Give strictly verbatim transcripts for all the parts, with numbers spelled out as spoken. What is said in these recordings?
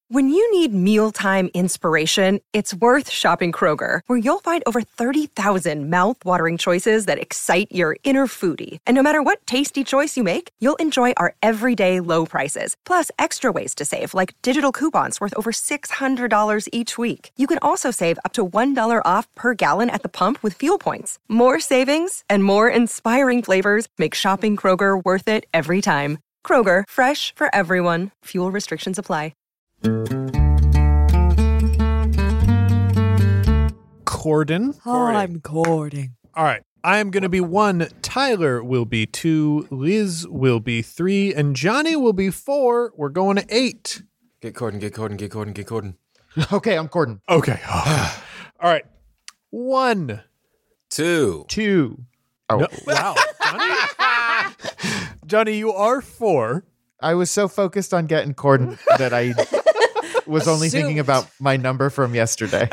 When you need mealtime inspiration, it's worth shopping Kroger, where you'll find over thirty thousand mouth-watering choices that excite your inner foodie. And no matter what tasty choice you make, you'll enjoy our everyday low prices, plus extra ways to save, like digital coupons worth over six hundred dollars each week. You can also save up to one dollar off per gallon at the pump with fuel points. More savings and more inspiring flavors make shopping Kroger worth it every time. Kroger, fresh for everyone. Fuel restrictions apply. Corden. I'm courting. All right. I am going to be one. Tyler will be two. Liz will be three. And Johnny will be four. We're going to eight. Get Corden, get Corden, get Corden, get Corden. Okay, I'm Corden. Okay. All right. One. Two. Two. Oh. No, wow. Johnny? Johnny, you are four. I was so focused on getting Corden that I was only Assumed. thinking about my number from yesterday.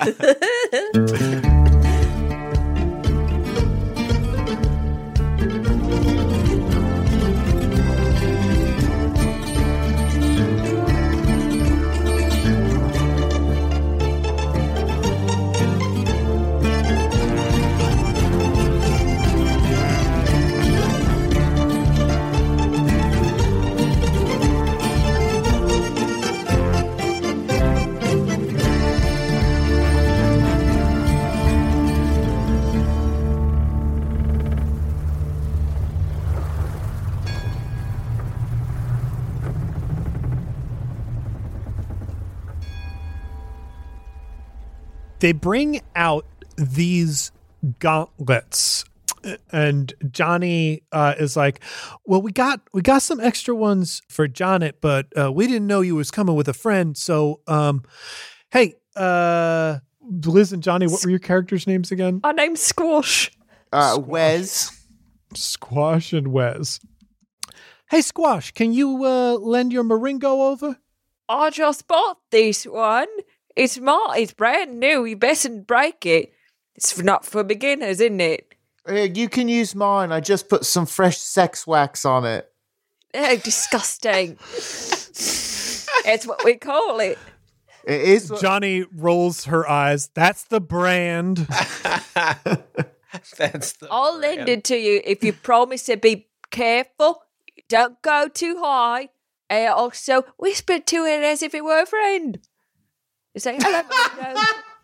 They bring out these gauntlets, and Johnny uh, is like, well, we got we got some extra ones for Jonnet, but uh, we didn't know you was coming with a friend. So, um, hey, uh, Liz and Johnny, what were your characters' names again? My name's Squash. Uh, Wes. Squash and Wes. Hey, Squash, can you uh, lend your Maringo over? I just bought this one. It's my, it's brand new. You bestn't break it. It's not for beginners, isn't it? Uh, you can use mine. I just put some fresh sex wax on it. Oh, disgusting. It's what we call it. It is. What- Johnny rolls her eyes. That's the brand. That's the I'll brand. lend it to you if you promise to be careful. Don't go too high. And also whisper to it as if it were a friend. You say, hello,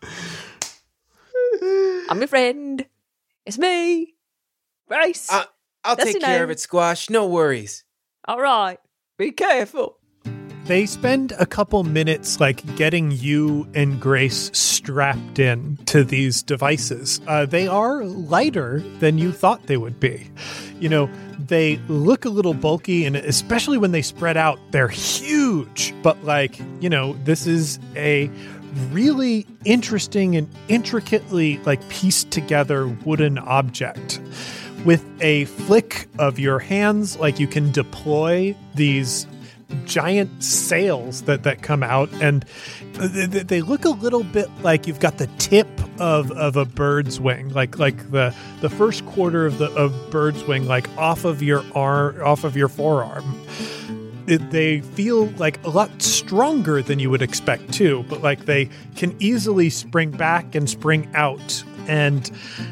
Maringo. I'm your friend. It's me. Grace. Uh, I'll That's take your care name. of it, Squash. No worries. All right. Be careful. They spend a couple minutes like getting you and Grace strapped in to these devices. Uh, they are lighter than you thought they would be. You know, they look a little bulky, and especially when they spread out, they're huge. But like, you know, this is a really interesting and intricately like pieced together wooden object. With a flick of your hands, like you can deploy these giant sails that, that come out, and they, they look a little bit like you've got the tip of, of a bird's wing, like like the the first quarter of the of bird's wing, like off of your arm, off of your forearm. It, they feel like a lot stronger than you would expect too, but like they can easily spring back and spring out. And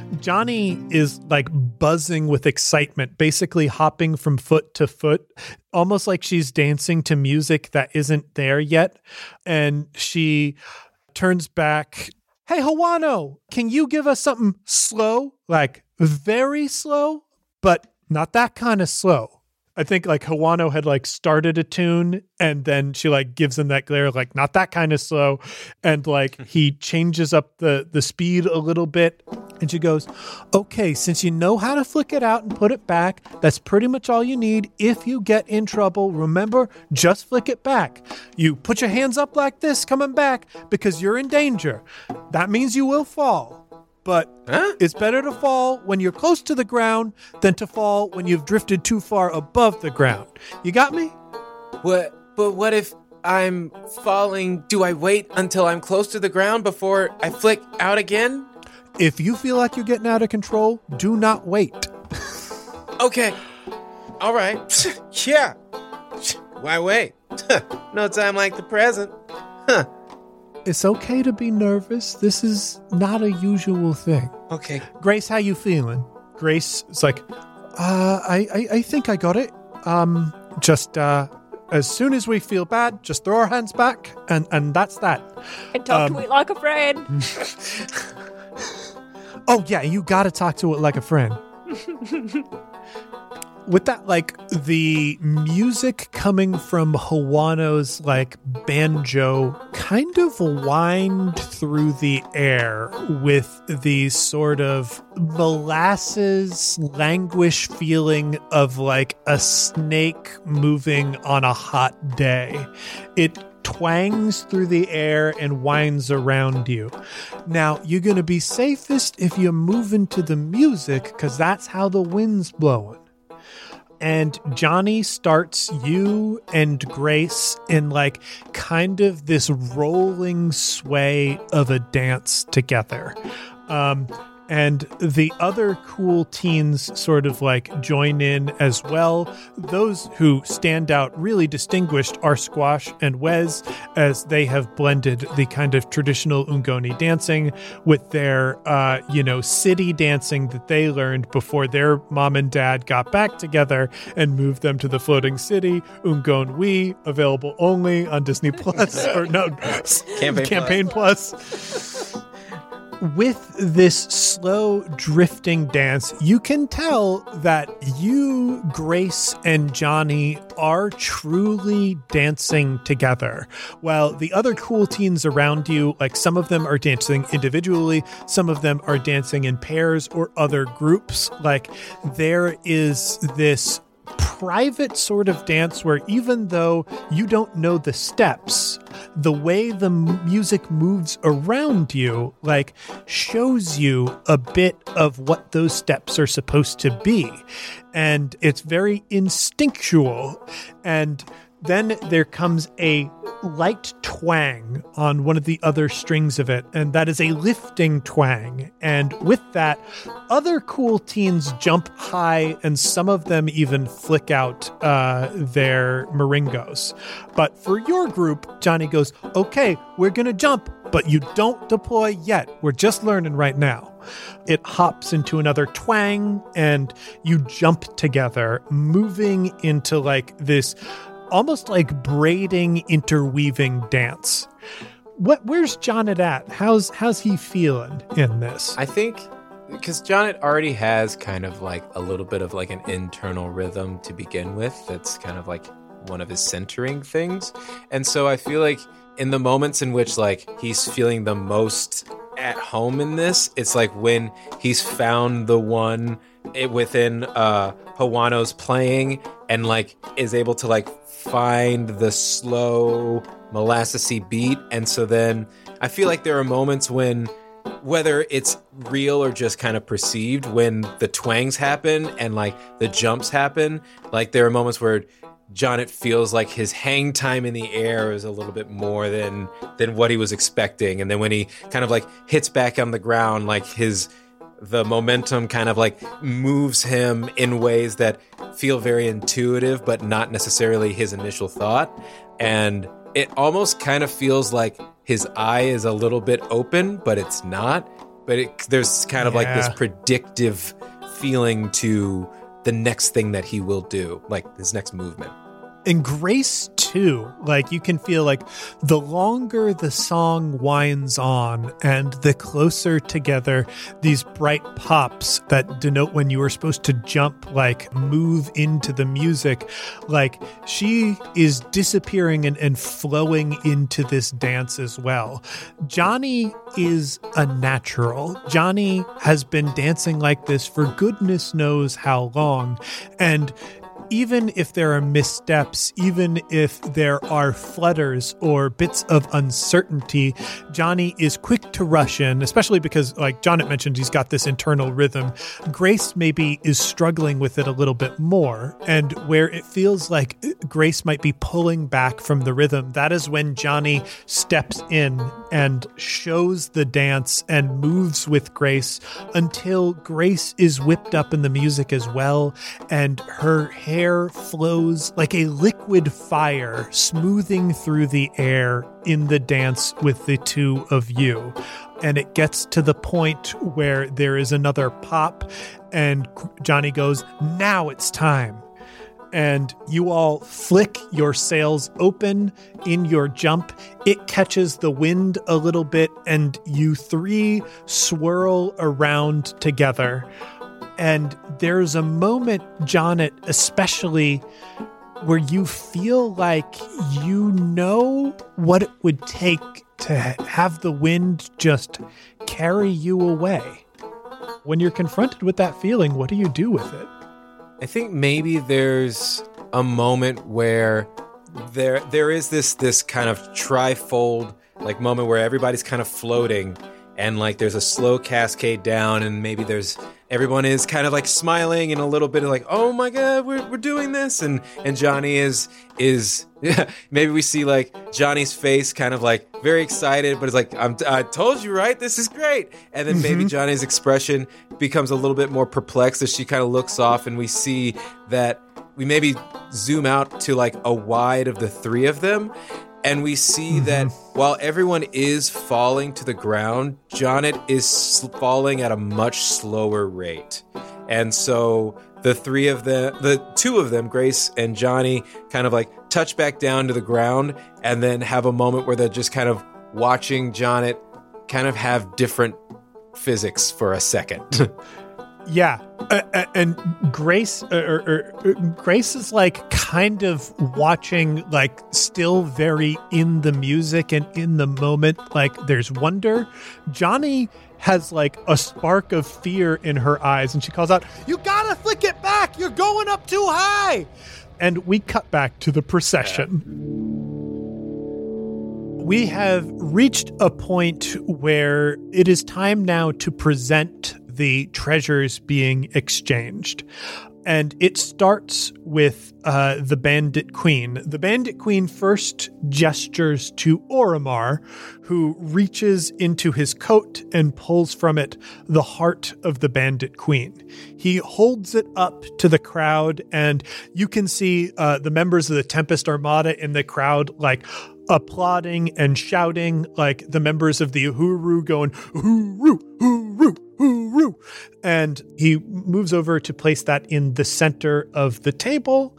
Johnny is like buzzing with excitement, basically hopping from foot to foot, almost like she's dancing to music that isn't there yet. And she turns back. Hey, Hawano, can you give us something slow? Like very slow, but not that kind of slow. I think like Hawano had like started a tune, and then she like gives him that glare, like not that kind of slow. And like he changes up the, the speed a little bit, and she goes, okay, since you know how to flick it out and put it back, that's pretty much all you need. If you get in trouble, remember, just flick it back. You put your hands up like this coming back because you're in danger. That means you will fall. But Huh? it's better to fall when you're close to the ground than to fall when you've drifted too far above the ground. You got me? What? But what if I'm falling? Do I wait until I'm close to the ground before I flick out again? If you feel like you're getting out of control, do not wait. Okay. All right. Yeah. Why wait? No time like the present. It's okay to be nervous. This is not a usual thing. Okay. Grace, how you feeling? Grace is like, uh, I, I, I think I got it. Um, just uh, as soon as we feel bad, just throw our hands back, and, and that's that. And talk Um, to it like a friend. Oh, yeah, you gotta talk to it like a friend. With that, like, the music coming from Hawano's, like, banjo kind of whined through the air with the sort of molasses, languish feeling of, like, a snake moving on a hot day. It twangs through the air and winds around you. Now, you're going to be safest if you move into the music, because that's how the wind's blowing. And Johnny starts you and Grace in like kind of this rolling sway of a dance together. Um, and the other cool teens sort of like join in as well. Those who stand out really distinguished are Squash and Wes, as they have blended the kind of traditional Ungoni dancing with their, uh, you know, city dancing that they learned before their mom and dad got back together and moved them to the floating city. Ungon Wii, available only on Disney Plus, or no, Campaign, Campaign Plus. Plus. With this slow drifting dance, you can tell that you, Grace, and Johnny are truly dancing together. While the other cool teens around you, like some of them are dancing individually, some of them are dancing in pairs or other groups. Like there is this private sort of dance where even though you don't know the steps, the way the music moves around you, like, shows you a bit of what those steps are supposed to be. And it's very instinctual. And then there comes a light twang on one of the other strings of it, and that is a lifting twang. And with that, other cool teens jump high, and some of them even flick out uh, their maringos. But for your group, Johnny goes, okay, we're going to jump, but you don't deploy yet. We're just learning right now. It hops into another twang, and you jump together, moving into like this almost like braiding, interweaving dance. What? Where's Jonet at? How's how's he feeling in this? I think because Jonet already has kind of like a little bit of like an internal rhythm to begin with. That's kind of like one of his centering things. And so I feel like in the moments in which like he's feeling the most at home in this, it's like when he's found the one it, within uh, Hawano's playing and like is able to like find the slow molassesy beat. And so then I feel like there are moments when, whether it's real or just kind of perceived, when the twangs happen and like the jumps happen, like there are moments where Jonet feels like his hang time in the air is a little bit more than than what he was expecting. And then when he kind of like hits back on the ground, like his the momentum kind of like moves him in ways that feel very intuitive, but not necessarily his initial thought. And it almost kind of feels like his eye is a little bit open, but it's not. But it, there's kind of yeah. like this predictive feeling to the next thing that he will do, like his next movement. And Grace, too, like you can feel like the longer the song winds on and the closer together these bright pops that denote when you were supposed to jump, like move into the music, like she is disappearing and, and flowing into this dance as well. Johnny is a natural. Johnny has been dancing like this for goodness knows how long. And even if there are missteps, even if there are flutters or bits of uncertainty, Johnny is quick to rush in, especially because, like Jonet mentioned, he's got this internal rhythm. Grace maybe is struggling with it a little bit more, and where it feels like Grace might be pulling back from the rhythm, that is when Johnny steps in and shows the dance and moves with Grace until Grace is whipped up in the music as well, and her hair air flows like a liquid fire, smoothing through the air in the dance with the two of you. And it gets to the point where there is another pop, and Johnny goes, "Now it's time." And you all flick your sails open in your jump. It catches the wind a little bit, and you three swirl around together. And there's a moment, Jonnet, especially, where you feel like you know what it would take to have the wind just carry you away. When you're confronted with that feeling, what do you do with it? I think maybe there's a moment where there there is this this kind of trifold like moment where everybody's kind of floating, and like there's a slow cascade down, and maybe there's everyone is kind of like smiling and a little bit of like, oh my god, we're we're doing this, and and Johnny is is yeah, maybe we see like Johnny's face kind of like very excited, but it's like, I'm, I told you, right? This is great. And then maybe Johnny's expression becomes a little bit more perplexed as she kind of looks off, and we see that we maybe zoom out to like a wide of the three of them. And we see mm-hmm. that while everyone is falling to the ground, Jonnet is falling at a much slower rate. And so the three of them, the two of them, Grace and Johnny, kind of like touch back down to the ground and then have a moment where they're just kind of watching Jonnet kind of have different physics for a second. Yeah, uh, and Grace, uh, or, or, Grace is like kind of watching, like still very in the music and in the moment. Like there's wonder. Johnny has like a spark of fear in her eyes, and she calls out, "You gotta flick it back! You're going up too high!" And we cut back to the procession. We have reached a point where it is time now to present the treasures being exchanged. And it starts with uh, the Bandit Queen. The Bandit Queen first gestures to Oromar, who reaches into his coat and pulls from it the heart of the Bandit Queen. He holds it up to the crowd, and you can see uh, the members of the Tempest Armada in the crowd, like, applauding and shouting, like the members of the Uhuru going, "Uhuru, Uhuru, Uhuru." And he moves over to place that in the center of the table.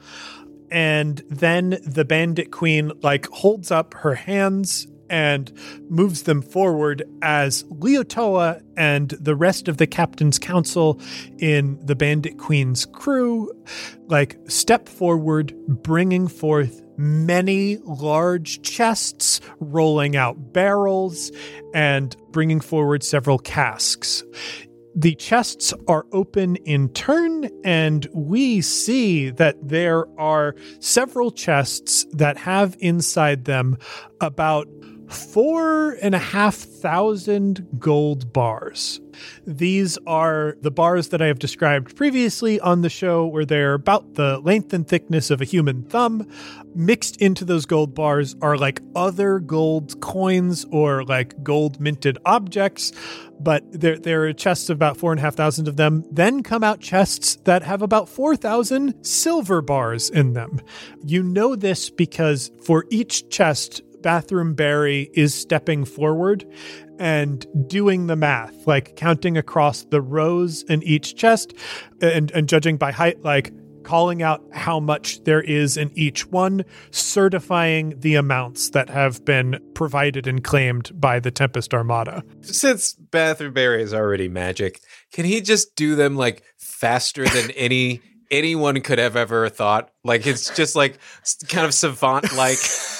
And then the Bandit Queen like holds up her hands and moves them forward as Leotoa and the rest of the Captain's Council in the Bandit Queen's crew like step forward, bringing forth many large chests, rolling out barrels, and bringing forward several casks. The chests are open in turn, and we see that there are several chests that have inside them about four and a half thousand gold bars. These are the bars that I have described previously on the show, where they're about the length and thickness of a human thumb. Mixed into those gold bars are like other gold coins or like gold minted objects, but there, there are chests of about four and a half thousand of them. Then come out chests that have about four thousand silver bars in them. You know this because for each chest, Bathroom Barry is stepping forward and doing the math, like counting across the rows in each chest and, and judging by height, like calling out how much there is in each one, certifying the amounts that have been provided and claimed by the Tempest Armada. Since Bathroom Barry is already magic, can he just do them like faster than any anyone could have ever thought? Like it's just like kind of savant like.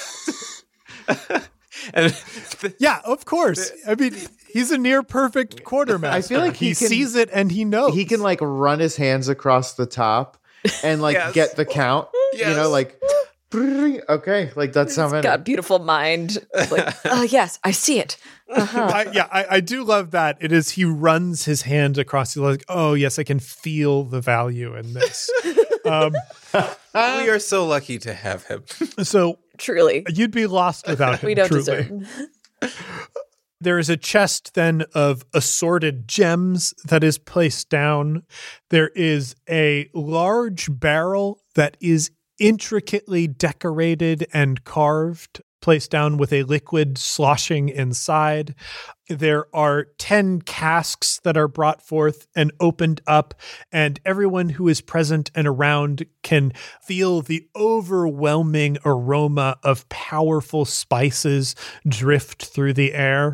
and the, yeah, of course. The, I mean, he's a near perfect quartermaster. I feel like he, he can, sees it and he knows. He can like run his hands across the top and like yes. get the count. Yes. You know, like okay, like that's how many. Got a beautiful mind. Like, oh yes, I see it. Uh-huh. I, yeah, I, I do love that. It is he runs his hand across the like. Oh yes, I can feel the value in this. um, we are so lucky to have him. So. Truly. You'd be lost without him. We don't truly. deserve him. There is a chest then of assorted gems that is placed down. There is a large barrel that is intricately decorated and carved, placed down with a liquid sloshing inside. There are ten casks that are brought forth and opened up, and everyone who is present and around can feel the overwhelming aroma of powerful spices drift through the air.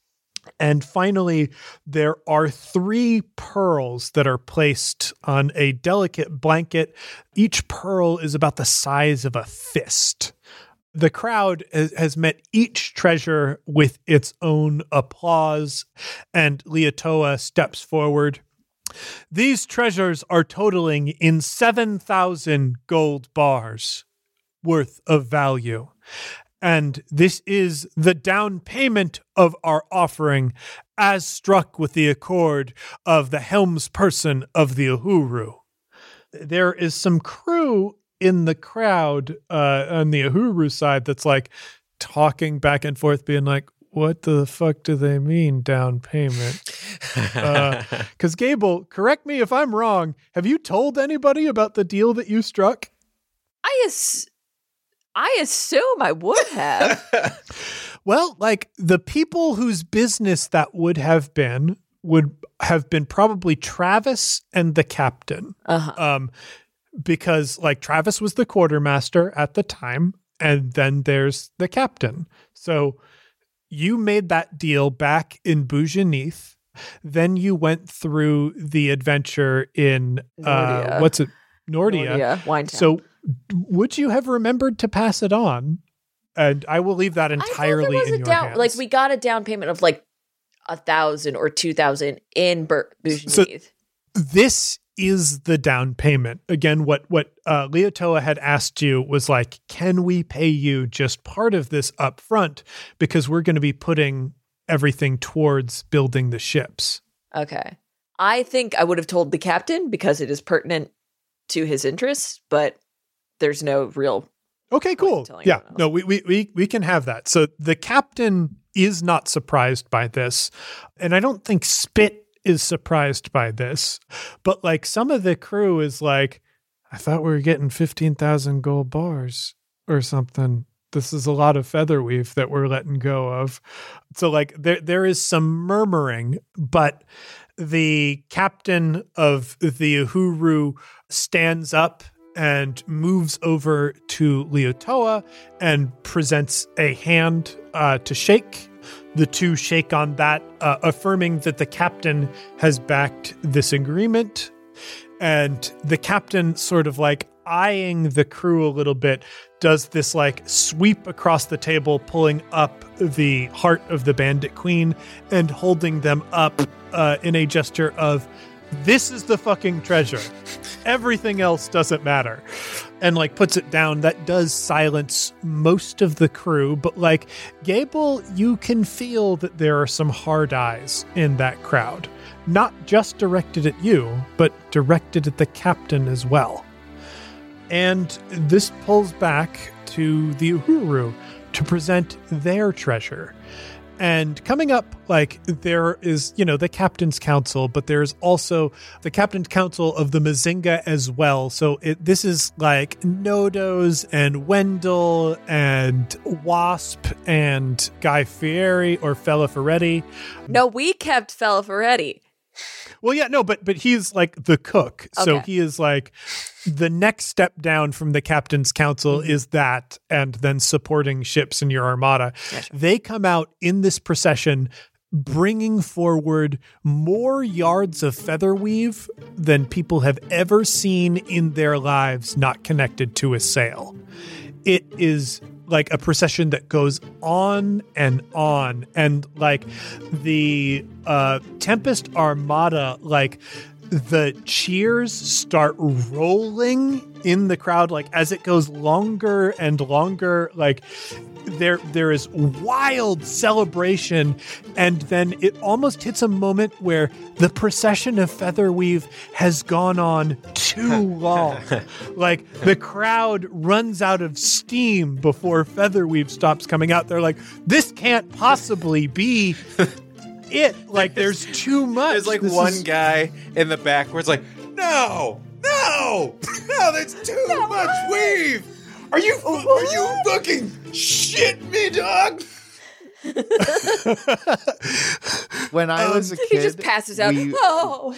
And finally, there are three pearls that are placed on a delicate blanket. Each pearl is about the size of a fist. The crowd has met each treasure with its own applause, and Leotoa steps forward. These treasures are totaling in seven thousand gold bars worth of value. And this is the down payment of our offering as struck with the accord of the helmsperson of the Uhuru. There is some crew in the crowd uh, on the Uhuru side that's like talking back and forth, being like, what the fuck do they mean down payment? Because uh, Gable, correct me if I'm wrong, have you told anybody about the deal that you struck? I ass- I assume I would have. Well, like the people whose business that would have been would have been probably Travis and the captain. Uh-huh. Um, because like Travis was the quartermaster at the time, and then there's the captain. So you made that deal back in Bujanith. Then you went through the adventure in uh, what's it? Nordia. Nordia, Winetown. So would you have remembered to pass it on? And I will leave that entirely I thought there was in a your down, hands. Like we got a down payment of like a thousand or two thousand in Bur- Bujanith. So this is the down payment. Again, what what uh, Leotoa had asked you was like, can we pay you just part of this up front because we're going to be putting everything towards building the ships. Okay. I think I would have told the captain because it is pertinent to his interests, but there's no real. Okay, cool. Yeah, no, we, we, we, we can have that. So the captain is not surprised by this. And I don't think Spit is surprised by this, but like some of the crew is like, I thought we were getting fifteen thousand gold bars or something. This is a lot of featherweave that we're letting go of. So like there there is some murmuring, but the captain of the Uhuru stands up and moves over to Leotoa and presents a hand uh, to shake. The two shake on that, uh, affirming that the captain has backed this agreement. And the captain, sort of like eyeing the crew a little bit, does this like sweep across the table, pulling up the heart of the Bandit Queen and holding them up uh, in a gesture of, this is the fucking treasure. Everything else doesn't matter. And like puts it down. That does silence most of the crew. But like Gable, you can feel that there are some hard eyes in that crowd. Not just directed at you, but directed at the captain as well. And this pulls back to the Uhuru to present their treasure. And coming up, like, there is, you know, the Captain's Council, but there's also the Captain's Council of the Mazinga as well. So it, this is like Nodos and Wendell and Wasp and Guy Fieri or Fella Ferretti. No, we kept Fella Ferretti. Well, yeah, no, but but he's like the cook. Okay. So he is like the next step down from the Captain's Council mm-hmm. is that, and then supporting ships in your armada. Yeah, sure. They come out in this procession bringing forward more yards of feather weave than people have ever seen in their lives not connected to a sail. It is like a procession that goes on and on, and like the uh, Tempest Armada, like the cheers start rolling in the crowd, like as it goes longer and longer, like there there is wild celebration, and then it almost hits a moment where the procession of Featherweave has gone on too long. Like the crowd runs out of steam before Featherweave stops coming out. They're like, this can't possibly be it. Like there's too much. There's like this one is- guy in the back where it's like, no, no. No! No, that's too no. much weave! Are you are you fucking shit me, dog? When I was a kid, he just passes out. We, oh,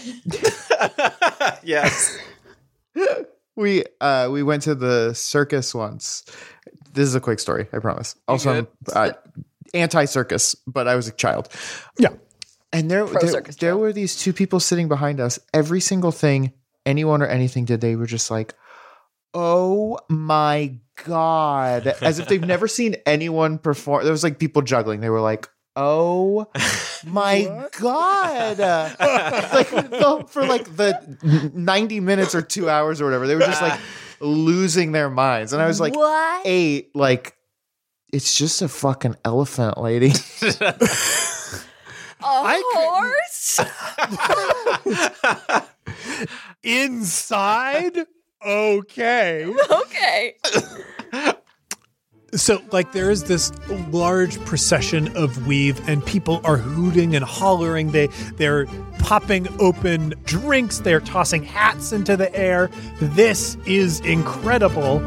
Yes. we uh, we went to the circus once. This is a quick story, I promise. Also, I'm uh, anti-circus, but I was a child. Yeah. And there, there, there were these two people sitting behind us. Every single thing anyone or anything did, they were just like, oh my God. As if they've never seen anyone perform. There was like people juggling. They were like, oh my God. Like the, for like the ninety minutes or two hours or whatever, they were just like losing their minds. And I was like, what? eight, like, it's just a fucking elephant, lady. A horse? Inside? Okay. Okay. So, like, there is this large procession of weave, and people are hooting and hollering. They, they're popping open drinks. They're tossing hats into the air. This is incredible.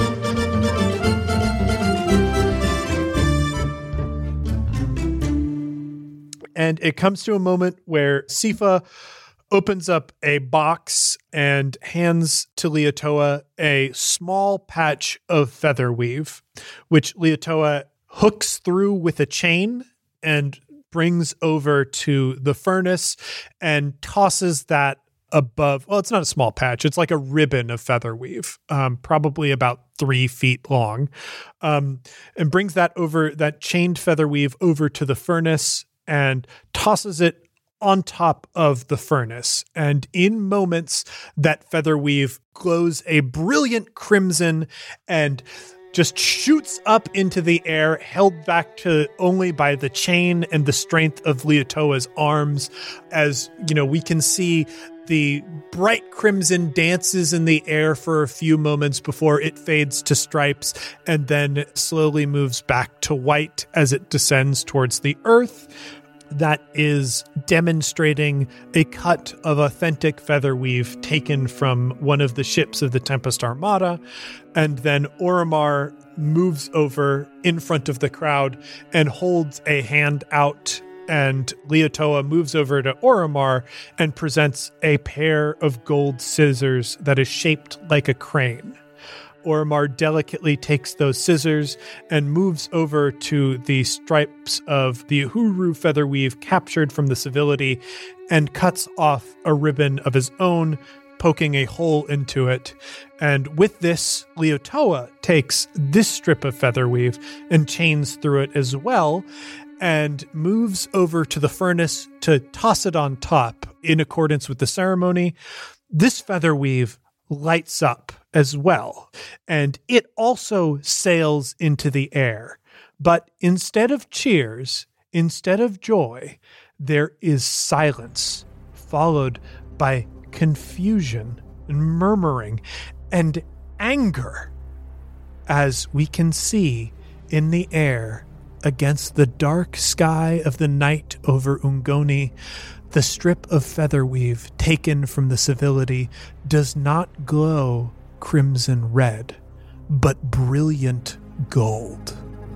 And it comes to a moment where Sifa opens up a box and hands to Leotoa a small patch of feather weave, which Leotoa hooks through with a chain and brings over to the furnace and tosses that above. Well, it's not a small patch. It's like a ribbon of feather weave, um, probably about three feet long, um, and brings that over, that chained feather weave over to the furnace and tosses it on top of the furnace. And in moments, that feather weave glows a brilliant crimson and just shoots up into the air, held back to only by the chain and the strength of Leotoa's arms. As, you know, we can see the bright crimson dances in the air for a few moments before it fades to stripes and then slowly moves back to white as it descends towards the earth. That is demonstrating a cut of authentic feather weave taken from one of the ships of the Tempest Armada. And then Oromar moves over in front of the crowd and holds a hand out. And Leotoa moves over to Oromar and presents a pair of gold scissors that is shaped like a crane. Oromar delicately takes those scissors and moves over to the stripes of the Uhuru feather weave captured from the civility and cuts off a ribbon of his own, poking a hole into it. And with this, Leotoa takes this strip of feather weave and chains through it as well, and moves over to the furnace to toss it on top in accordance with the ceremony. This feather weave lights up as well, and it also sails into the air. But instead of cheers, instead of joy, there is silence, followed by confusion and murmuring and anger, as we can see in the air against the dark sky of the night over Ungoni. The strip of feather weave taken from the civility does not glow crimson red, but brilliant gold.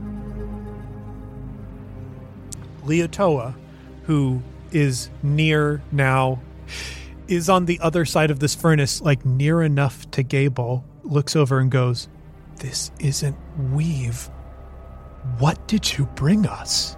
Leotoa, who is near now, is on the other side of this furnace, like near enough to Gable, looks over and goes, "This isn't weave. What did you bring us?"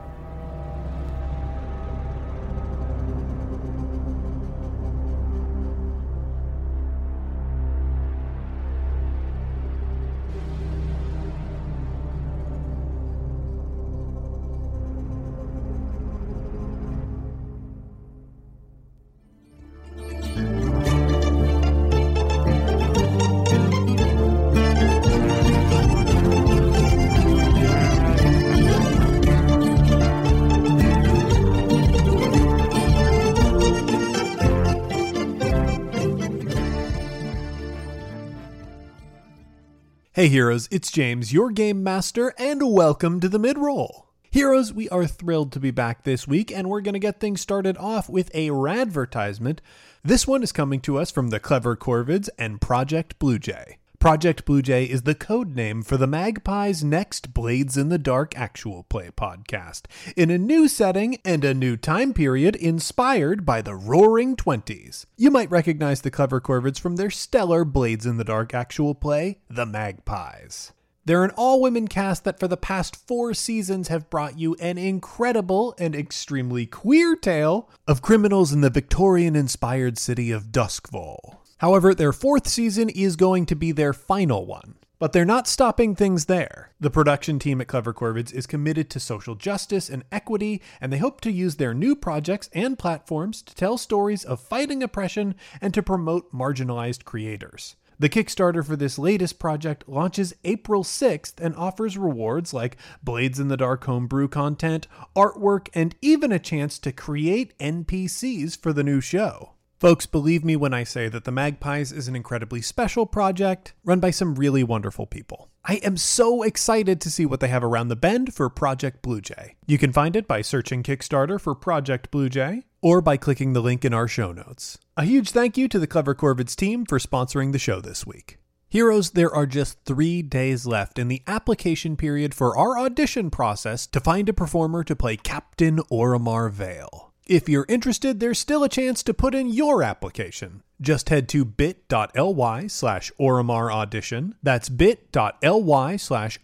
Hey heroes, it's James, your game master, and welcome to the mid-roll. Heroes, we are thrilled to be back this week, and we're going to get things started off with a radvertisement. This one is coming to us from the Clever Corvids and Project Blue Jay. Project Blue Jay is the code name for the Magpie's next Blades in the Dark actual play podcast, in a new setting and a new time period inspired by the Roaring Twenties. You might recognize the Clever Corvids from their stellar Blades in the Dark actual play, The Magpies. They're an all-women cast that for the past four seasons have brought you an incredible and extremely queer tale of criminals in the Victorian-inspired city of Duskfall. However, their fourth season is going to be their final one. But they're not stopping things there. The production team at Clever Corvids is committed to social justice and equity, and they hope to use their new projects and platforms to tell stories of fighting oppression and to promote marginalized creators. The Kickstarter for this latest project launches April sixth and offers rewards like Blades in the Dark homebrew content, artwork, and even a chance to create N P Cs for the new show. Folks, believe me when I say that The Magpies is an incredibly special project run by some really wonderful people. I am so excited to see what they have around the bend for Project Blue Jay. You can find it by searching Kickstarter for Project Blue Jay or by clicking the link in our show notes. A huge thank you to the Clever Corvids team for sponsoring the show this week. Heroes, there are just three days left in the application period for our audition process to find a performer to play Captain Oromar Vale. If you're interested, there's still a chance to put in your application. Just head to bit.ly slash Oromar audition. That's bit.ly slash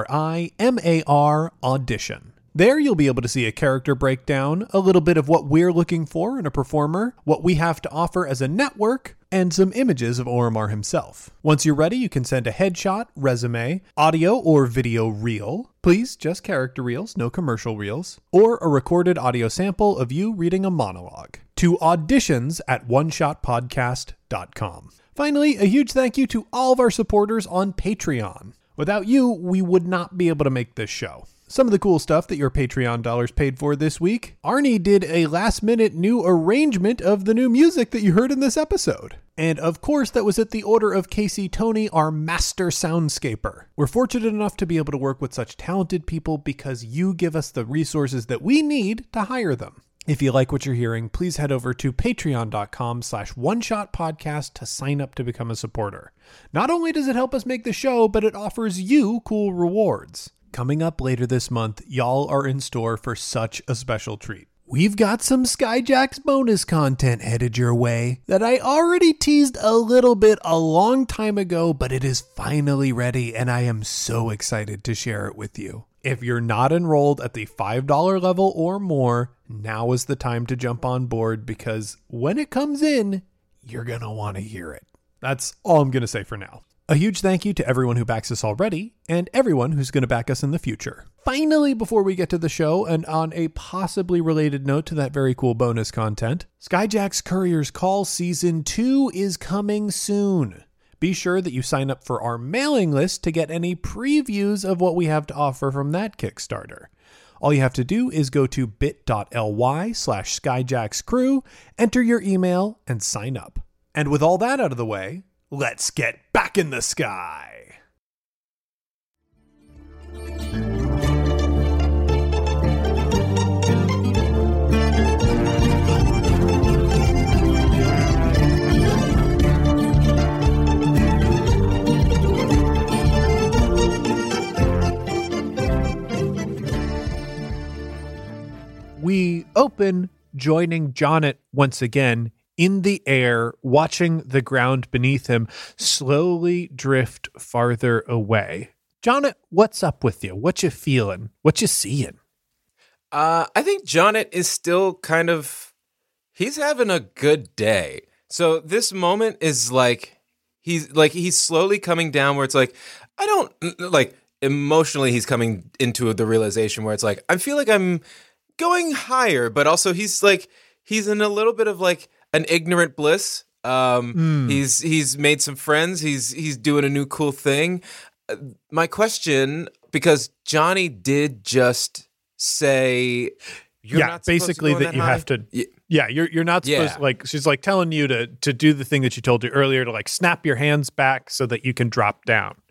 O-R-I-M-A-R audition. There you'll be able to see a character breakdown, a little bit of what we're looking for in a performer, what we have to offer as a network, and some images of Oromar himself. Once you're ready, you can send a headshot, resume, audio or video reel, please just character reels, no commercial reels, or a recorded audio sample of you reading a monologue, to auditions at one shot podcast dot com. Finally, a huge thank you to all of our supporters on Patreon. Without you, we would not be able to make this show. Some of the cool stuff that your Patreon dollars paid for this week. Arnie did a last-minute new arrangement of the new music that you heard in this episode. And of course, that was at the order of Casey Tony, our master soundscaper. We're fortunate enough to be able to work with such talented people because you give us the resources that we need to hire them. If you like what you're hearing, please head over to patreon.com slash one shot podcast to sign up to become a supporter. Not only does it help us make the show, but it offers you cool rewards. Coming up later this month, y'all are in store for such a special treat. We've got some Skyjacks bonus content headed your way that I already teased a little bit a long time ago, but it is finally ready and I am so excited to share it with you. If you're not enrolled at the five dollars level or more, now is the time to jump on board because when it comes in, you're going to want to hear it. That's all I'm going to say for now. A huge thank you to everyone who backs us already, and everyone who's going to back us in the future. Finally, before we get to the show, and on a possibly related note to that very cool bonus content, Skyjacks Courier's Call Season two is coming soon. Be sure that you sign up for our mailing list to get any previews of what we have to offer from that Kickstarter. All you have to do is go to bit.ly slash skyjackscrew, enter your email, and sign up. And with all that out of the way, let's get back in the sky. We open joining Jonnet once again in the air, watching the ground beneath him slowly drift farther away. Jonnet, what's up with you? What you feeling? What you seeing? Uh, I think Jonnet is still kind of, he's having a good day. So this moment is like, he's like, he's slowly coming down where it's like, I don't, like, emotionally he's coming into the realization where it's like, I feel like I'm going higher, but also he's like, he's in a little bit of like an ignorant bliss. Um, mm. He's he's made some friends. He's he's doing a new cool thing. Uh, my question, because Johnny did just say, you're yeah, not basically that, that, that you high? have to. Yeah. Yeah, you're you're not supposed yeah. like she's like telling you to to do the thing that she told you earlier to like snap your hands back so that you can drop down.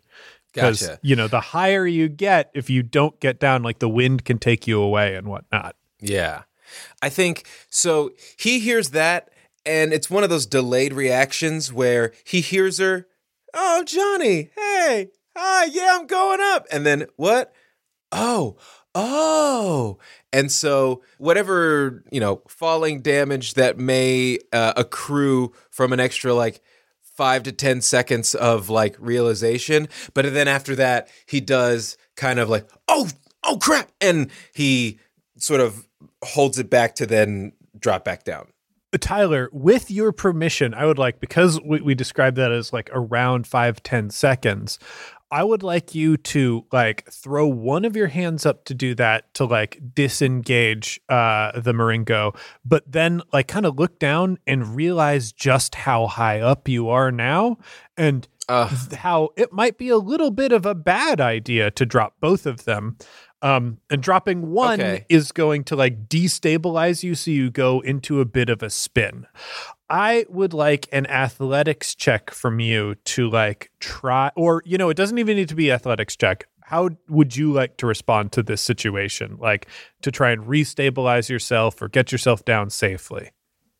Because, Gotcha. you know, the higher you get, if you don't get down, like the wind can take you away and whatnot. Yeah. I think, so he hears that, and it's one of those delayed reactions where he hears her, oh, Johnny, hey, hi, yeah, I'm going up. And then, what? Oh, oh. And so whatever, you know, falling damage that may uh, accrue from an extra, like, five to ten seconds of, like, realization. But then after that, he does kind of like, oh, oh, crap. And he sort of holds it back to then drop back down. Tyler, with your permission, I would like, because we, we described that as like around five, ten seconds, I would like you to like throw one of your hands up to do that, to like disengage uh, the Marengo, but then like kind of look down and realize just how high up you are now, and uh. how it might be a little bit of a bad idea to drop both of them. Um, and dropping one okay. is going to like destabilize you, so you go into a bit of a spin. I would like an athletics check from you to like try, or, you know, it doesn't even need to be athletics check. How would you like to respond to this situation? Like to try and restabilize yourself or get yourself down safely?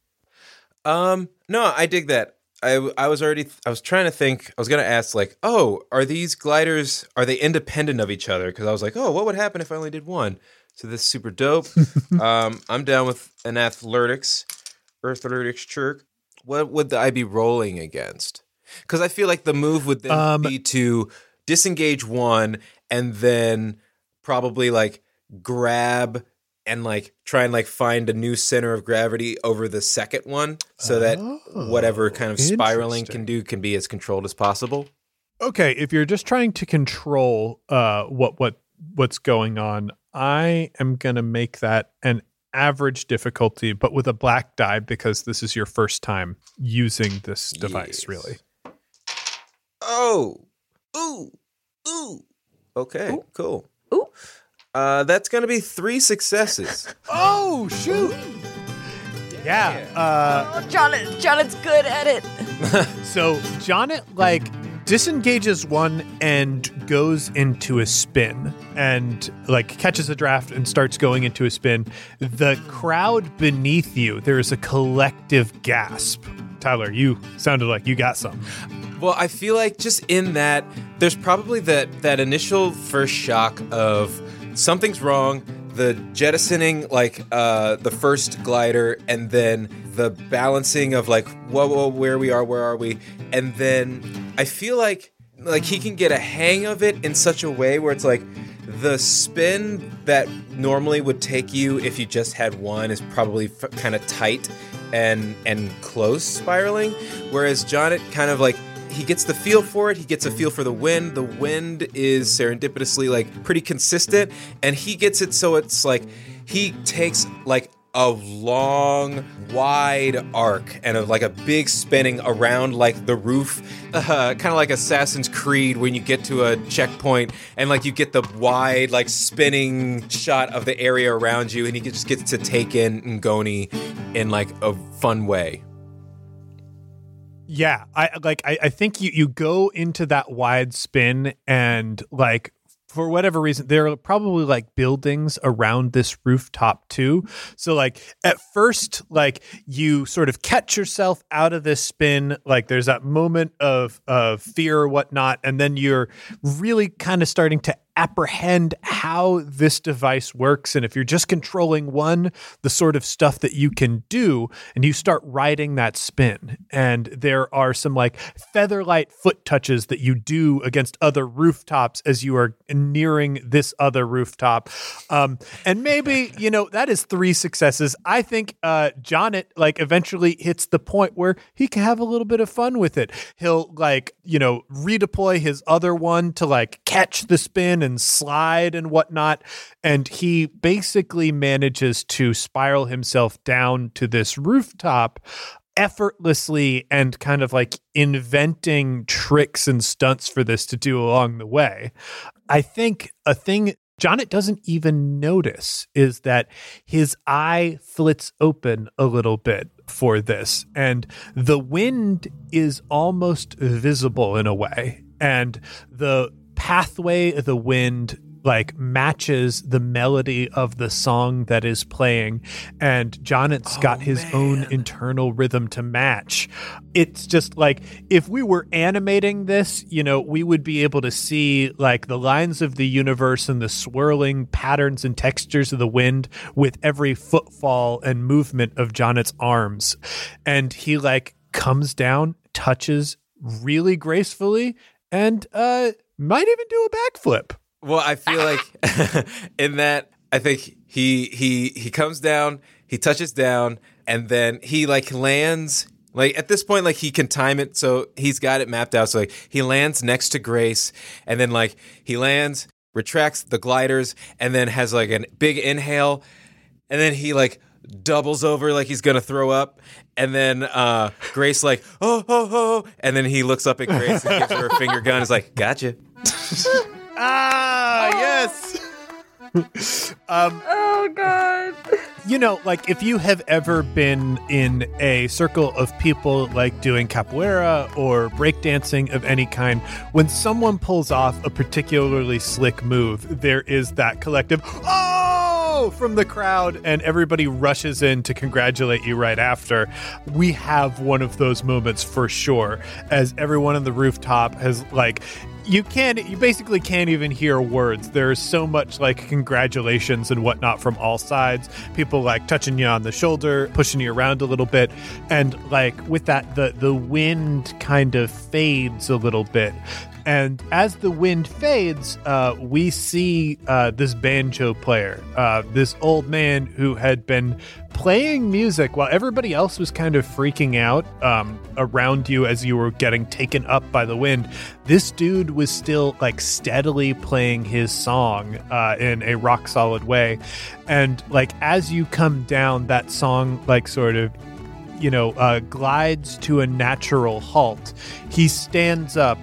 Um, no, I dig that. I, I was already, I was trying to think, I was going to ask like, oh, are these gliders, are they independent of each other? Because I was like, oh, what would happen if I only did one? So this is super dope. um, I'm down with an athletics, athletics check. What would I be rolling against? Because I feel like the move would then um, be to disengage one and then probably like grab and like try and like find a new center of gravity over the second one, so that oh, whatever kind of spiraling can do can be as controlled as possible. Okay, if you're just trying to control uh, what what what's going on, I am gonna make that an average difficulty, but with a black die, because this is your first time using this device, yes. Really. Oh, ooh, ooh. Okay, ooh. Cool. Ooh. Uh, that's going to be three successes. Oh, shoot. Yeah. Uh, oh, Jonet, Jonet's good at it. So Jonet, like, disengages one and goes into a spin and, like, catches a draft and starts going into a spin. The crowd beneath you, there is a collective gasp. Tyler, you sounded like you got some. Well, I feel like just in that, there's probably that, that initial first shock of something's wrong, the jettisoning, like, uh, the first glider, and then the balancing of, like, whoa, whoa, where we are, where are we? And then I feel like, like, he can get a hang of it in such a way where it's like, the spin that normally would take you if you just had one is probably f- kind of tight and and close spiraling, whereas Jonet kind of like, he gets the feel for it. He gets a feel for the wind. The wind is serendipitously like pretty consistent, and he gets it so it's like he takes like a long, wide arc and a, like a big spinning around like the roof, uh, kind of like Assassin's Creed when you get to a checkpoint and like you get the wide like spinning shot of the area around you, and he just gets to take in Ngoni in like a fun way. Yeah, I like. I, I think you, you go into that wide spin, and like for whatever reason, there are probably like buildings around this rooftop too. So like at first, like you sort of catch yourself out of this spin, like there's that moment of of fear or whatnot, and then you're really kind of starting to apprehend how this device works, and if you're just controlling one, the sort of stuff that you can do, and you start riding that spin. And there are some like featherlight foot touches that you do against other rooftops as you are nearing this other rooftop. Um, and maybe, you know, that is three successes. I think uh, Jonet like eventually hits the point where he can have a little bit of fun with it. He'll like, you know, redeploy his other one to like catch the spin and slide and whatnot, and he basically manages to spiral himself down to this rooftop effortlessly, and kind of like inventing tricks and stunts for this to do along the way. I think a thing Jonet doesn't even notice is that his eye flits open a little bit for this, and the wind is almost visible in a way, and the pathway of the wind like matches the melody of the song that is playing, and Jonat's oh, got his man. own internal rhythm to match. It's just like if we were animating this, you know, we would be able to see like the lines of the universe and the swirling patterns and textures of the wind with every footfall and movement of Jonat's arms. And he like comes down, touches really gracefully, and uh might even do a backflip. Well, I feel like in that, I think he he he comes down, he touches down, and then he like lands. Like at this point, like he can time it, so he's got it mapped out. So like he lands next to Grace, and then like he lands, retracts the gliders, and then has like a big inhale, and then he like doubles over like he's gonna throw up, and then uh, Grace like oh oh oh, and then he looks up at Grace and gives her a finger gun. Is like gotcha. Ah, oh. yes. um, oh, God. You know, like if you have ever been in a circle of people like doing capoeira or breakdancing of any kind, when someone pulls off a particularly slick move, there is that collective, oh, from the crowd, and everybody rushes in to congratulate you right after. We have one of those moments for sure, as everyone on the rooftop has like... You can't, you basically can't even hear words. There's so much like congratulations and whatnot from all sides. People like touching you on the shoulder, pushing you around a little bit. And like with that, the, the wind kind of fades a little bit. And as the wind fades, uh, we see uh, this banjo player, uh, this old man who had been playing music while everybody else was kind of freaking out um, around you as you were getting taken up by the wind. This dude was still like steadily playing his song uh, in a rock solid way. And like as you come down, that song like sort of, you know, uh, glides to a natural halt. He stands up.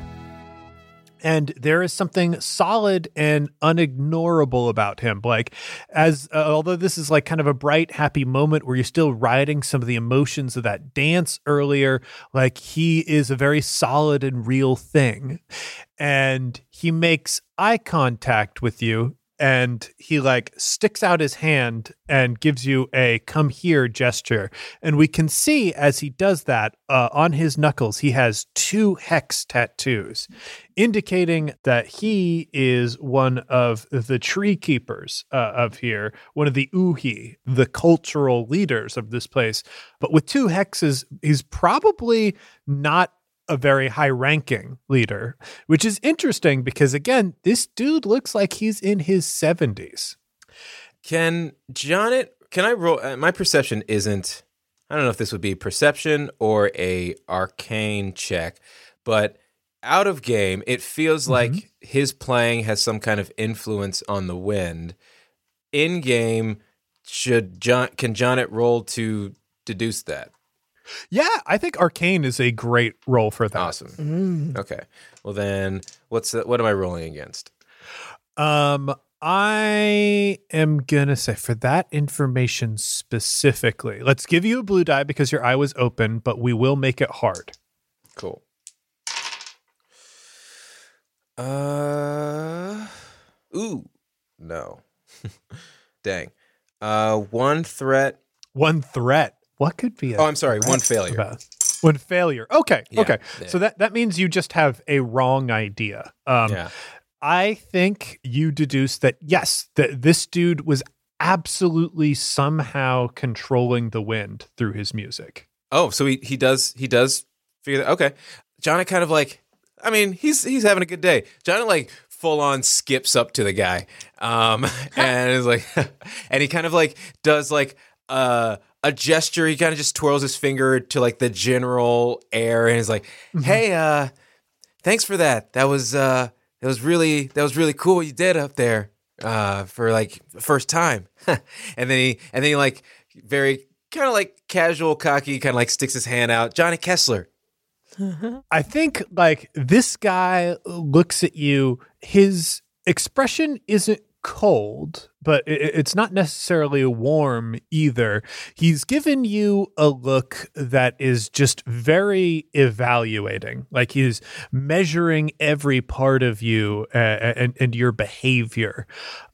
And there is something solid and unignorable about him. Like, as uh, although this is like kind of a bright, happy moment where you're still riding some of the emotions of that dance earlier, like he is a very solid and real thing. And he makes eye contact with you. And he like sticks out his hand and gives you a come here gesture. And we can see as he does that uh, on his knuckles, he has two hex tattoos, indicating that he is one of the tree keepers uh, of here, one of the Uhi, the cultural leaders of this place. But with two hexes, he's probably not a very high-ranking leader, which is interesting because, again, this dude looks like he's in his seventies. Can Jonnet, can I roll? Uh, my perception isn't, I don't know if this would be perception or a arcane check, but out of game, it feels mm-hmm. like his playing has some kind of influence on the wind. In game, should John, can Jonnet roll to deduce that? Yeah, I think Arcane is a great roll for that. Awesome. Mm. Okay. Well, then, what's the, what am I rolling against? Um, I am gonna say for that information specifically, let's give you a blue die because your eye was open, but we will make it hard. Cool. Uh, ooh, no. Dang. Uh, one threat. One threat. What could be a Oh, I'm sorry. One failure. About? One failure. Okay. Yeah, okay. yeah. So that, that means you just have a wrong idea. Um, yeah. I think you deduce that, yes, that this dude was absolutely somehow controlling the wind through his music. Oh, so he, he does he does figure that. Okay. Johnny kind of like, I mean, he's he's having a good day. Johnny like full on skips up to the guy. Um, and is like, and he kind of like does like, uh, a gesture. He kind of just twirls his finger to like the general air and is like, hey, uh, thanks for that. That was, uh, that was really, that was really cool what you did up there, uh, for like the first time. and then he, and then he like very kind of like casual, cocky, kind of like sticks his hand out. Johnny Kessler. I think like this guy looks at you, his expression isn't cold, but it's not necessarily warm either. He's given you a look that is just very evaluating. Like he's measuring every part of you uh, and, and your behavior.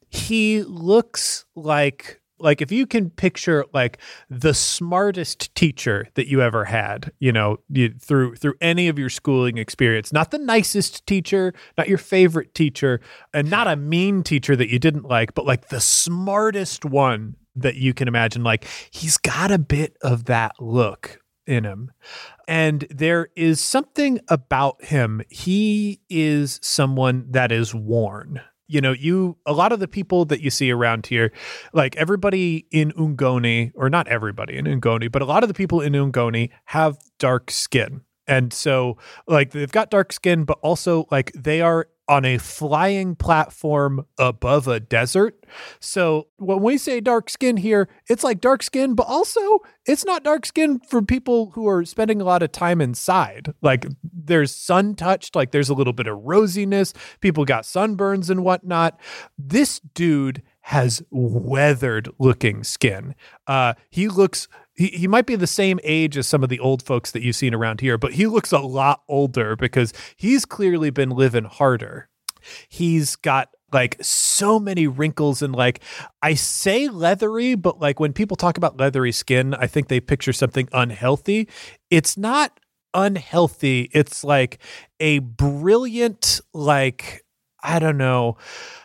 He looks like Like if you can picture like the smartest teacher that you ever had, you know, you, through through any of your schooling experience, not the nicest teacher, not your favorite teacher, and not a mean teacher that you didn't like, but like the smartest one that you can imagine. Like he's got a bit of that look in him. And there is something about him. He is someone that is worn. You know, you, a lot of the people that you see around here, like everybody in Ungoni, or not everybody in Ungoni, but a lot of the people in Ungoni have dark skin. And so like they've got dark skin, but also like they are on a flying platform above a desert. So when we say dark skin here, it's like dark skin, but also it's not dark skin for people who are spending a lot of time inside. Like there's sun touched, like there's a little bit of rosiness. People got sunburns and whatnot. This dude has weathered looking skin. Uh, he looks, he, he might be the same age as some of the old folks that you've seen around here, but he looks a lot older because he's clearly been living harder. He's got like so many wrinkles and like, I say leathery, but like when people talk about leathery skin, I think they picture something unhealthy. It's not unhealthy. It's like a brilliant, like, I don't know,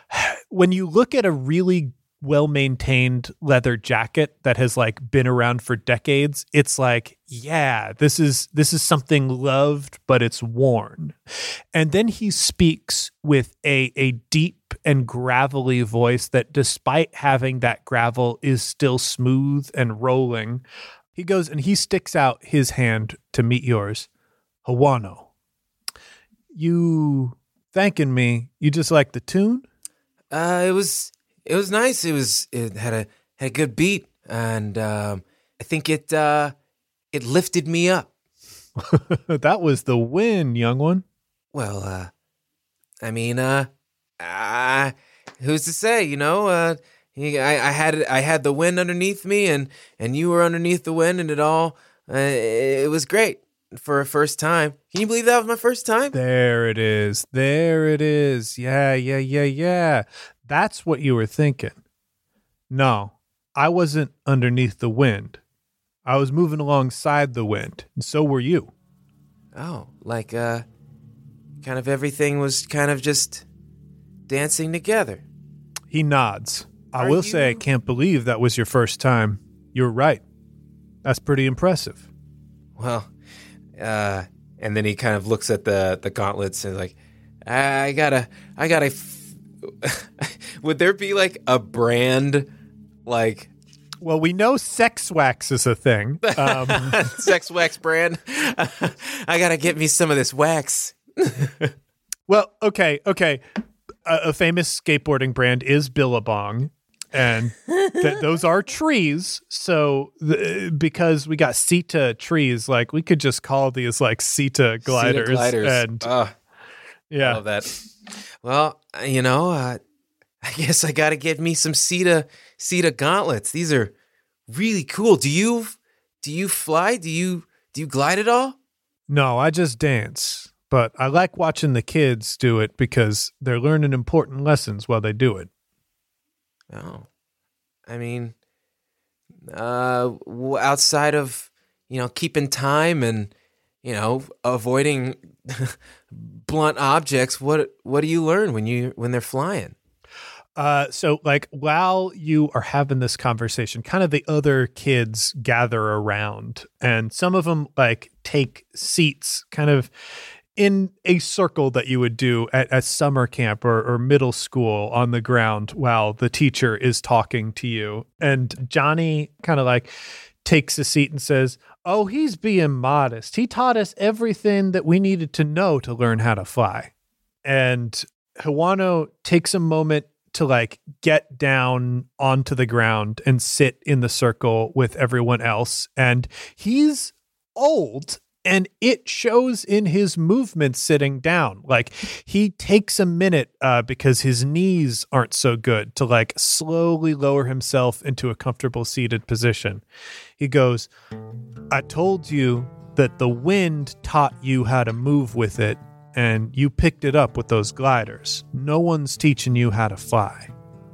when you look at a really well-maintained leather jacket that has like been around for decades, it's like, yeah, this is this is something loved, but it's worn. And then he speaks with a a deep and gravelly voice that, despite having that gravel, is still smooth and rolling. He goes and he sticks out his hand to meet yours. Hawano, you thanking me, you just like the tune? Uh, it was it was nice. It was it had a had a good beat, and um, I think it uh, it lifted me up. That was the win, young one. Well, uh, I mean, uh, uh, who's to say? You know, uh, I, I had I had the wind underneath me, and and you were underneath the wind, and it all uh, it was great for a first time. Can you believe that was my first time? There it is. There it is. Yeah, yeah, yeah, yeah. That's what you were thinking. No, I wasn't underneath the wind. I was moving alongside the wind, and so were you. Oh, like, uh, kind of everything was kind of just dancing together. He nods. I Are will you... say I can't believe that was your first time. You're right. That's pretty impressive. Well, uh, and then he kind of looks at the, the gauntlets and is like, I gotta, I gotta, f- would there be like a brand, like, well, we know sex wax is a thing. Um, sex wax brand. I gotta get me some of this wax. Well, okay, okay. A, a famous skateboarding brand is Billabong, and th- those are trees. So th- because we got Sita trees, like we could just call these like Sita gliders. Sita gliders. And uh, yeah, I love that. Well, you know, uh, I guess I got to get me some Sita Sita gauntlets. These are really cool. Do you do you fly? Do you do you glide at all? No, I just dance. But I like watching the kids do it because they're learning important lessons while they do it. Oh, I mean, uh, outside of, you know, keeping time and, you know, avoiding blunt objects, what what do you learn when you when they're flying? Uh, so like while you are having this conversation, kind of the other kids gather around, and some of them like take seats kind of in a circle that you would do at, at summer camp or, or middle school on the ground while the teacher is talking to you. And Johnny kind of like takes a seat and says, oh, he's being modest. He taught us everything that we needed to know to learn how to fly. And Hawano takes a moment to like get down onto the ground and sit in the circle with everyone else. And he's old And it shows in his movement sitting down. Like, he takes a minute uh, because his knees aren't so good to like slowly lower himself into a comfortable seated position. He goes, I told you that the wind taught you how to move with it, and you picked it up with those gliders. No one's teaching you how to fly.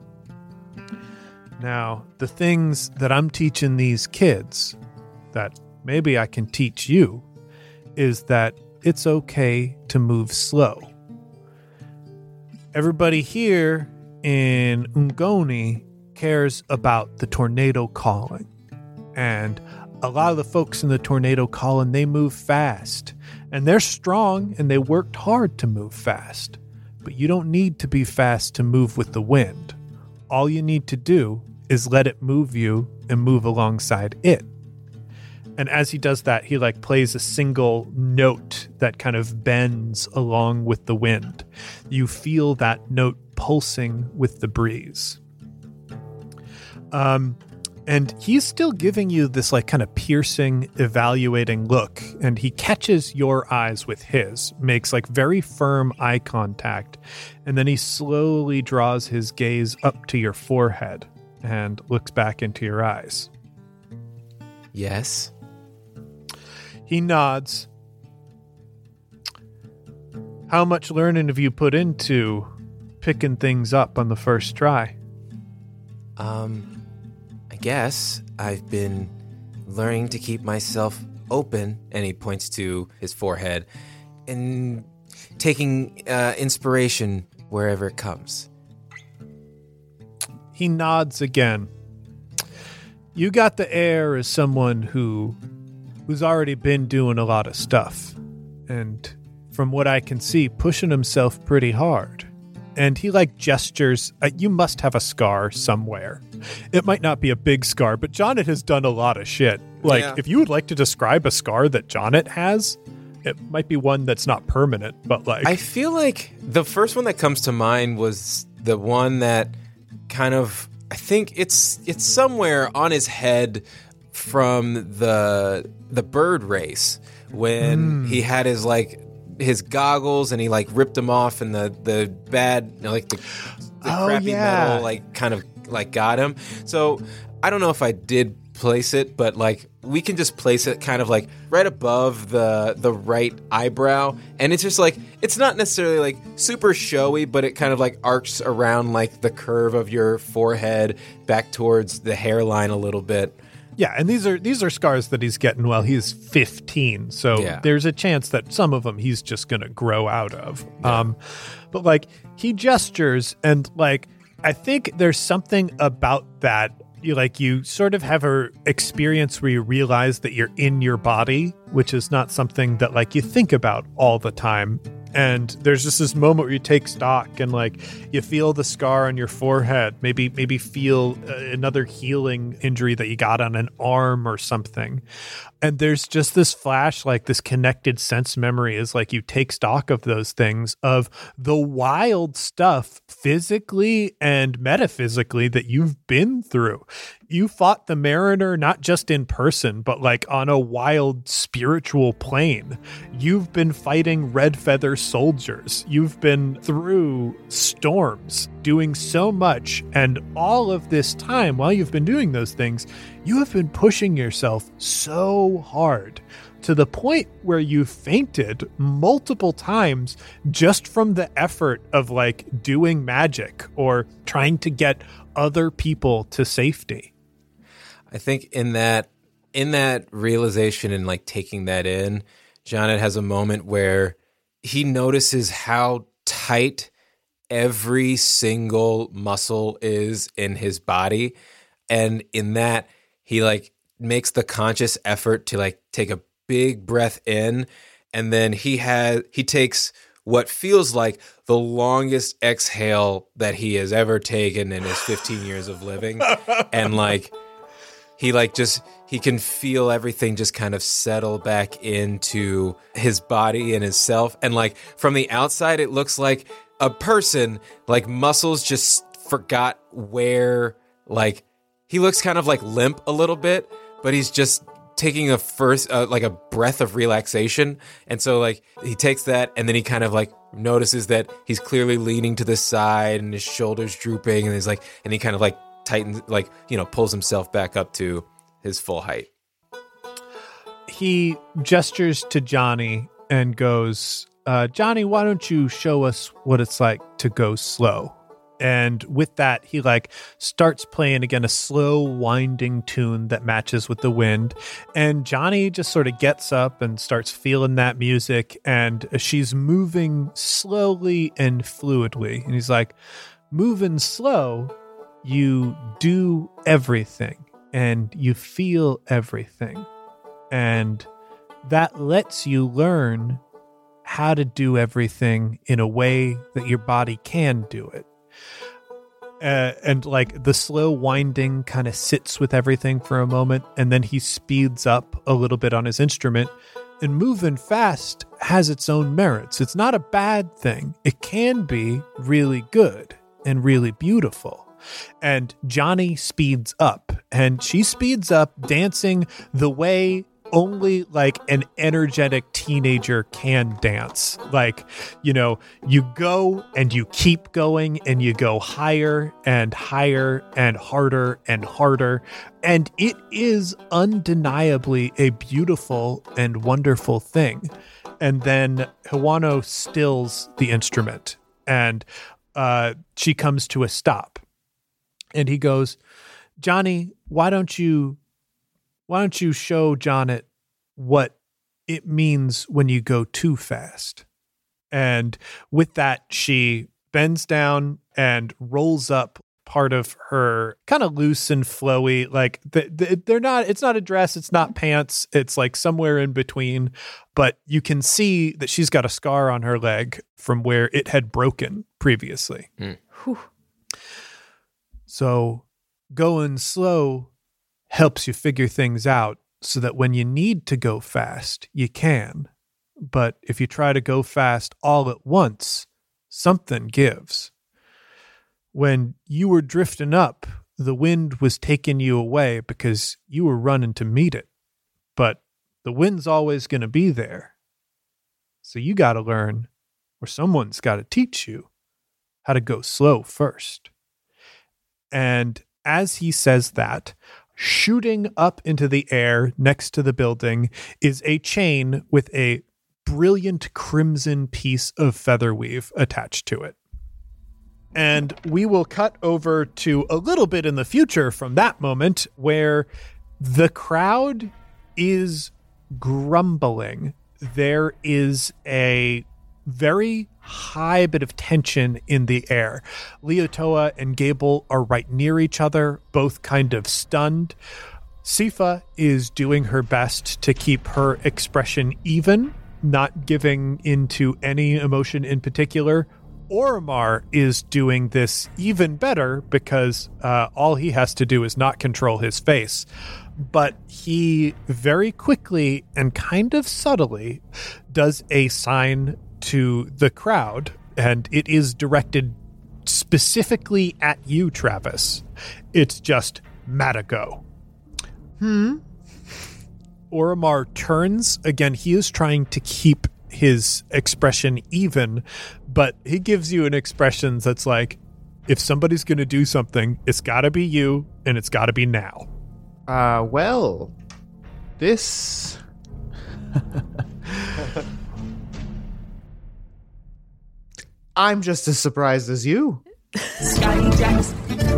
Now, the things that I'm teaching these kids that maybe I can teach you is that it's okay to move slow. Everybody here in Ungoni cares about the tornado calling. And a lot of the folks in the tornado calling, they move fast. And they're strong and they worked hard to move fast. But you don't need to be fast to move with the wind. All you need to do is let it move you and move alongside it. And as he does that, he like plays a single note that kind of bends along with the wind. You feel that note pulsing with the breeze. Um, and he's still giving you this like kind of piercing, evaluating look. And he catches your eyes with his, makes like very firm eye contact. And then he slowly draws his gaze up to your forehead and looks back into your eyes. Yes. He nods. How much learning have you put into picking things up on the first try? Um, I guess I've been learning to keep myself open, and he points to his forehead, and taking uh, inspiration wherever it comes. He nods again. You got the air as someone who who's already been doing a lot of stuff. And from what I can see, pushing himself pretty hard. And he like gestures. Uh, you must have a scar somewhere. It might not be a big scar, but Jonnet has done a lot of shit. Like, yeah. If you would like to describe a scar that Jonnet has, it might be one that's not permanent, but like... I feel like the first one that comes to mind was the one that kind of... I think it's it's somewhere on his head from the the bird race when mm. he had his like his goggles and he like ripped them off and the the bad you know, like the, the oh, crappy yeah. metal like kind of like got him. So I don't know if I did place it, but like we can just place it kind of like right above the the right eyebrow, and it's just like it's not necessarily like super showy, but it kind of like arcs around like the curve of your forehead back towards the hairline a little bit. Yeah, and these are these are scars that he's getting while he's fifteen, so yeah. There's a chance that some of them he's just gonna grow out of. Yeah. Um, but like he gestures, and like I think there's something about that. You like you sort of have a experience where you realize that you're in your body, which is not something that like you think about all the time. And there's just this moment where you take stock and like you feel the scar on your forehead, maybe maybe feel uh, another healing injury that you got on an arm or something. And there's just this flash, like this connected sense memory is like you take stock of those things, of the wild stuff physically and metaphysically that you've been through. You fought the Mariner not just in person, but like on a wild spiritual plane. You've been fighting Red Feather soldiers. You've been through storms, doing so much. And all of this time, while you've been doing those things, you have been pushing yourself so hard to the point where you fainted multiple times just from the effort of like doing magic or trying to get other people to safety. I think in that in that realization and like taking that in, Jonnet has a moment where he notices how tight every single muscle is in his body. And in that, he like makes the conscious effort to like take a big breath in, and then he has he takes what feels like the longest exhale that he has ever taken in his fifteen years of living. And like he like just he can feel everything just kind of settle back into his body and his self. And like from the outside, it looks like a person, like muscles just forgot where, like he looks kind of like limp a little bit, but he's just taking a first, uh, like a breath of relaxation. And so like he takes that and then he kind of like notices that he's clearly leaning to the side and his shoulders drooping. And he's like, and he kind of like tightens, like, you know, pulls himself back up to his full height. He gestures to Johnny and goes, uh, Johnny, why don't you show us what it's like to go slow? And with that, he like starts playing again a slow winding tune that matches with the wind. And Johnny just sort of gets up and starts feeling that music. And she's moving slowly and fluidly. And he's like, moving slow, you do everything and you feel everything. And that lets you learn how to do everything in a way that your body can do it. Uh, and like the slow winding kind of sits with everything for a moment, and then he speeds up a little bit on his instrument. And moving fast has its own merits. It's not a bad thing. It can be really good and really beautiful. And Johnny speeds up, and she speeds up dancing the way only like an energetic teenager can dance. Like, you know, you go and you keep going and you go higher and higher and harder and harder. And it is undeniably a beautiful and wonderful thing. And then Hiwano stills the instrument and uh, she comes to a stop. And he goes, Johnny, why don't you Why don't you show Johnnet what it means when you go too fast? And with that, she bends down and rolls up part of her kind of loose and flowy, like they're not, it's not a dress, it's not pants, it's like somewhere in between. But you can see that she's got a scar on her leg from where it had broken previously. Mm. So going slow helps you figure things out so that when you need to go fast, you can. But if you try to go fast all at once, something gives. When you were drifting up, the wind was taking you away because you were running to meet it. But the wind's always going to be there. So you got to learn, or someone's got to teach you how to go slow first. And as he says that, shooting up into the air next to the building is a chain with a brilliant crimson piece of feather weave attached to it. And we will cut over to a little bit in the future from that moment where the crowd is grumbling. There is a very high bit of tension in the air. Leotoa and Gable are right near each other, both kind of stunned. Sifa is doing her best to keep her expression even, not giving into any emotion in particular. Oromar is doing this even better because uh, all he has to do is not control his face. But he very quickly and kind of subtly does a sign to the crowd, and it is directed specifically at you, Travis. It's just Matago. Hmm? Oromar turns. Again, he is trying to keep his expression even, but he gives you an expression that's like, if somebody's going to do something, it's got to be you, and it's got to be now. Uh, well, this... I'm just as surprised as you. Scotty Jackson.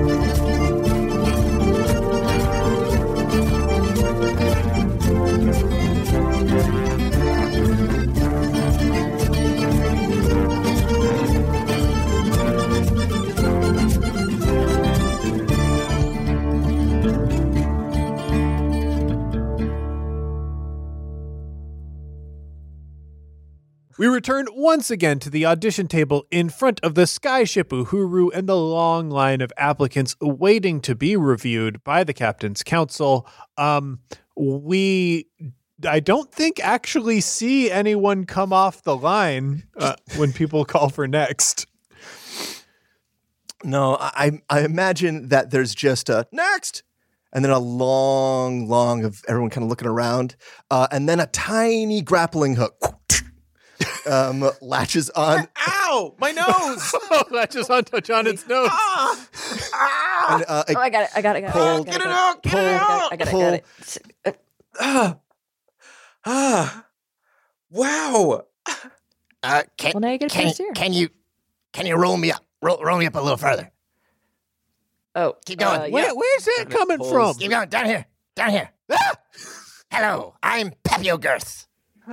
We return once again to the audition table in front of the Skyship Uhuru and the long line of applicants waiting to be reviewed by the Captain's Council. Um, we, I don't think, actually see anyone come off the line uh, when people call for next. No, I I imagine that there's just a next, and then a long, long of everyone kind of looking around, uh, and then a tiny grappling hook um, latches on. Ow! My nose! Latches onto Jonathan's nose. Ah! Ah! And, uh, Oh, I got it. I got it. I got it. Pull. I got Get it out! Get it out! I got it. I got it. I got it. Ah! Ah! Wow! Uh, can, Well, now you get a can, first here. can you can you roll me up? Roll, roll me up a little further. Oh, Keep going. uh, Where, yeah. where's that Kinda coming pulls. from? Keep going. Down here. Down here. Ah! Hello, I'm Peppy O'Girth.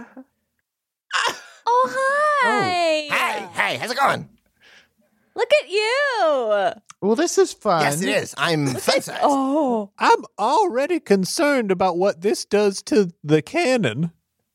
Oh, hi. Hi. Hey, how's it going? Look at you. Well, this is fun. Yes, it is. I'm fun size. Oh. I'm already concerned about what this does to the cannon.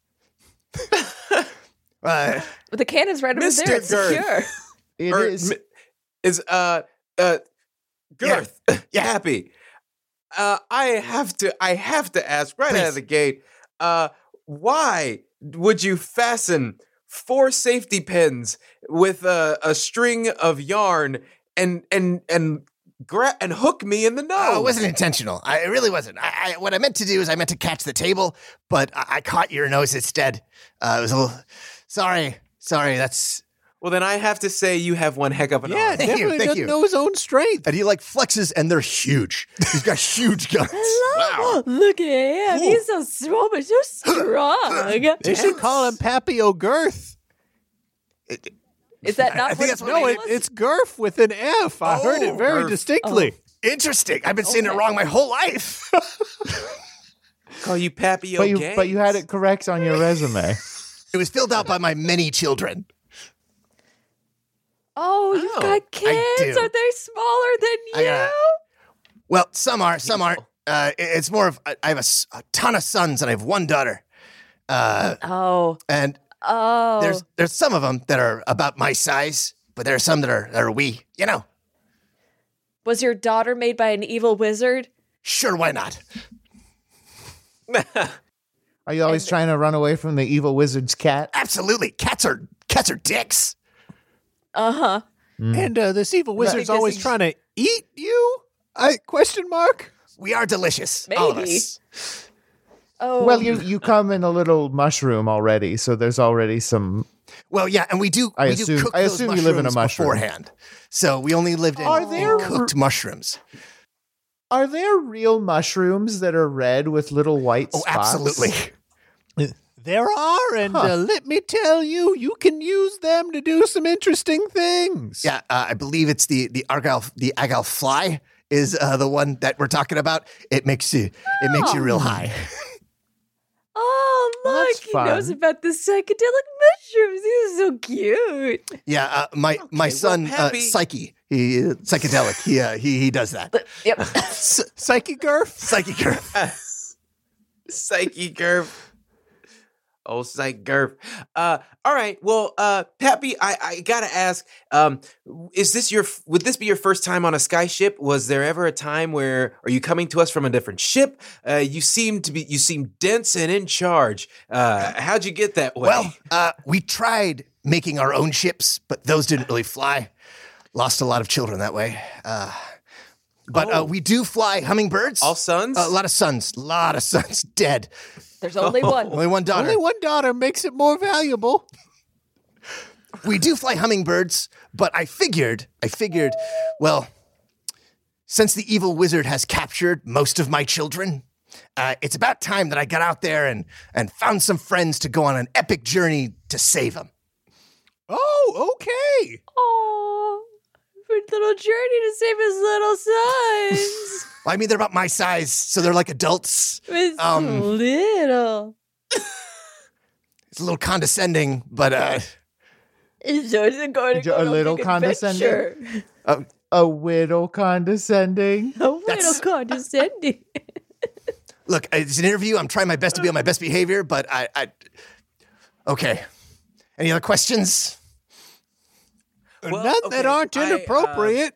Uh, The cannon's right over Mister there. It's Girth. secure. It Or is. mi- is uh uh Girth Yeah. happy? Uh, I have to. I have to ask right out Please. of the gate. Uh, why would you fasten four safety pins with a, a string of yarn and and and gra- and hook me in the nose? Oh, it wasn't intentional. I, it really wasn't. I, I, what I meant to do is I meant to catch the table, but I, I caught your nose instead. Uh, it was a little. Sorry, sorry. That's. Well, then I have to say you have one heck of an Yeah, arm. Thank you, definitely thank doesn't you. know his own strength. And he like flexes, and they're huge. He's got huge guns. Hello. Look at him. He's so strong, but so strong. They should call him Pappy O'Girth. Is that I not think what that's it what No, it it, it's Girth with an F. I heard it Oh, very Girth. distinctly. Interesting. I've been saying it Okay. wrong my whole life. Call you Pappy But you, O'Gaines. but you had it correct on your resume. It was filled out by my many children. Oh, you've Oh, got kids. do. Are they smaller than I you? got- Well, some are, some aren't. Uh, it- it's more of I I have a, s- a ton of sons, and I have one daughter. Uh, Oh. and Oh. there's there's some of them that are about my size, but there are some that are that are wee. You know, Was your daughter made by an evil wizard? sure, why not? Are you always trying to run away from the evil wizard's cat? Absolutely, cats are cats are dicks. Uh-huh. And uh, this evil wizard's Because always he's- trying to eat you? I question mark. We are delicious, all of Maybe. us. Oh. Well, you you come in a little mushroom already, so there's already some. Well, yeah, and we do. I we assume- do cook I those assume you live in a mushrooms mushroom. beforehand. So we only lived in, Are in there- cooked mushrooms. Are there real mushrooms that are red with little white Oh, spots? absolutely. There are, and Huh. uh, let me tell you, you can use them to do some interesting things. Yeah, uh, I believe it's the the argyle the agile fly is uh, the one that we're talking about. It makes you it makes you real high. Oh, Well, look. that's He knows fun. about the psychedelic mushrooms. These are so cute. Yeah, uh, my my well, son uh, Pappy- Psyche, he uh, psychedelic. He uh, he he does that. Yep. Psyche Girth? Psyche curve. Psyche Girth. Oh, Psych Girth. Uh, all right. Well, uh, Pappy, I, I gotta ask, um, is this your, would this be your first time on a sky ship? Was there ever a time where, are you coming to us from a different ship? Uh, you seem to be, you seem dense and in charge. Uh, how'd you get that way? Well, uh, we tried making our own ships, but those didn't really fly. Lost a lot of children that way. Uh, but uh, Oh. we do fly hummingbirds. all sons? a lot of sons. A lot of sons dead. There's only one. Only one daughter. Only one daughter makes it more valuable. We do fly hummingbirds, but I figured, I figured, well, since the evil wizard has captured most of my children, uh, it's about time that I got out there and, and found some friends to go on an epic journey to save them. Oh, okay. Oh, for a little journey to save his little sons. Well, I mean, they're about my size, so they're like adults. It's Um, little. It's a little condescending, but uh, So it's going to A go on little big condescending? adventure. uh, A little condescending. A little That's- condescending. look, it's an interview. I'm trying my best to be on my best behavior, but I, I okay. Any other questions? Well, None okay, that aren't I, uh, inappropriate.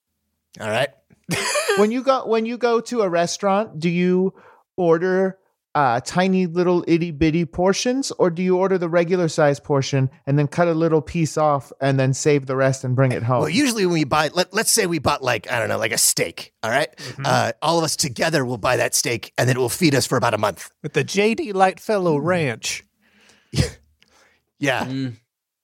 All right. when you go when you go to a restaurant, do you order uh, tiny little itty bitty portions, or do you order the regular size portion and then cut a little piece off and then save the rest and bring it home? Well, usually when we buy, let, let's say we bought like, I don't know, like a steak, all right? Mm-hmm. Uh, all of us together will buy that steak and then it will feed us for about a month. With the J D Lightfellow Ranch. Yeah. Mm.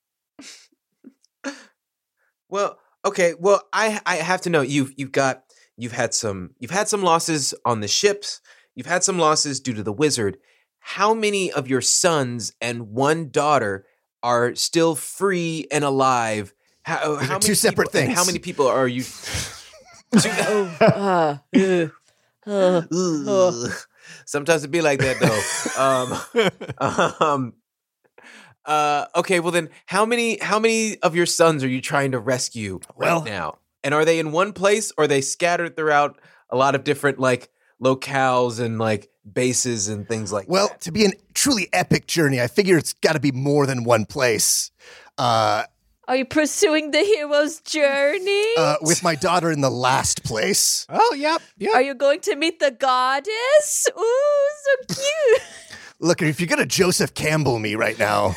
Well, okay. Well, I I have to know you've you've got you've had some you've had some losses on the ships. You've had some losses due to the wizard. How many of your sons and one daughter are still free and alive? How, how many two separate people, things. How many people are you? oh, uh, uh, uh, uh. Sometimes it be like that though. um, um, uh, okay, well then, how many how many of your sons are you trying to rescue right well, now? And are they in one place, or are they scattered throughout a lot of different like locales and like bases and things like well, that? Well, to be a truly epic journey, I figure it's got to be more than one place. Uh, Are you pursuing the hero's journey? Uh, with my daughter in the last place. Oh, yep, yep. Are you going to meet the goddess? Ooh, so cute. Look, if you're going to Joseph Campbell me right now.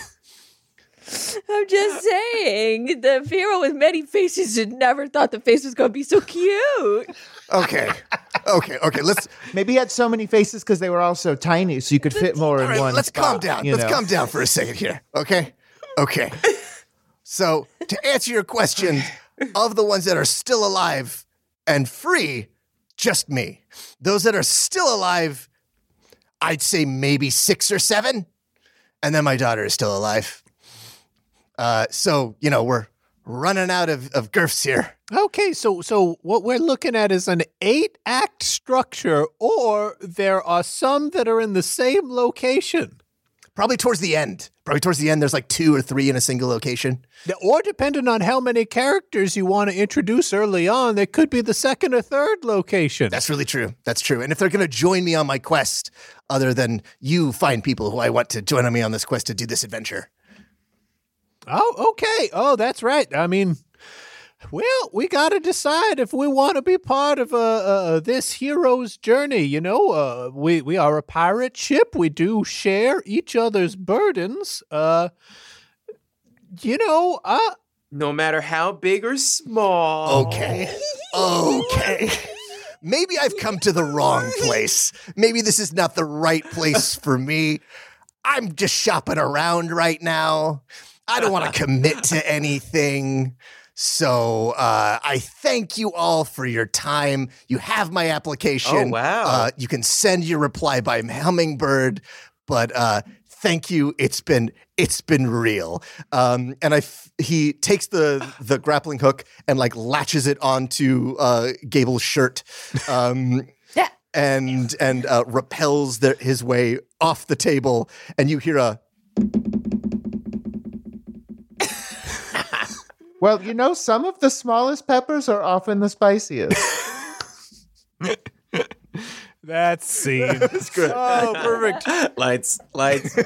I'm just saying, the hero with many faces had never thought the face was going to be so cute. Okay. Okay, okay, let's... Maybe he had so many faces because they were all so tiny, so you could fit more in right, one let's spot, calm down. Let's know? calm down for a second here, okay? Okay. So, to answer your question, of the ones that are still alive and free, just me. Those that are still alive, I'd say maybe six or seven. And then my daughter is still alive. Uh, so, you know, we're running out of, of Gurfs here. Okay, so so what we're looking at is an eight-act structure, or there are some that are in the same location. Probably towards the end. Probably towards the end, there's like two or three in a single location. Or depending on how many characters you want to introduce early on, there could be the second or third location. That's really true. That's true. And if they're going to join me on my quest, other than you find people who I want to join me on this quest to do this adventure. Oh, okay. Oh, that's right. I mean, well, we got to decide if we want to be part of uh, uh, this hero's journey. You know, uh, we, we are a pirate ship. We do share each other's burdens. Uh, you know, uh, no matter how big or small. Okay. Okay. Maybe I've come to the wrong place. Maybe this is not the right place for me. I'm just shopping around right now. I don't want to commit to anything. So uh, I thank you all for your time. You have my application. Oh, wow. Uh, you can send your reply by Hummingbird, but uh, thank you. It's been it's been real. Um, and I f- he takes the the grappling hook and like latches it onto uh, Gable's shirt. Um, yeah. And and uh, repels the, his way off the table, and you hear a. Well, you know, some of the smallest peppers are often the spiciest. that scene. That's good. Oh, perfect. Lights, lights.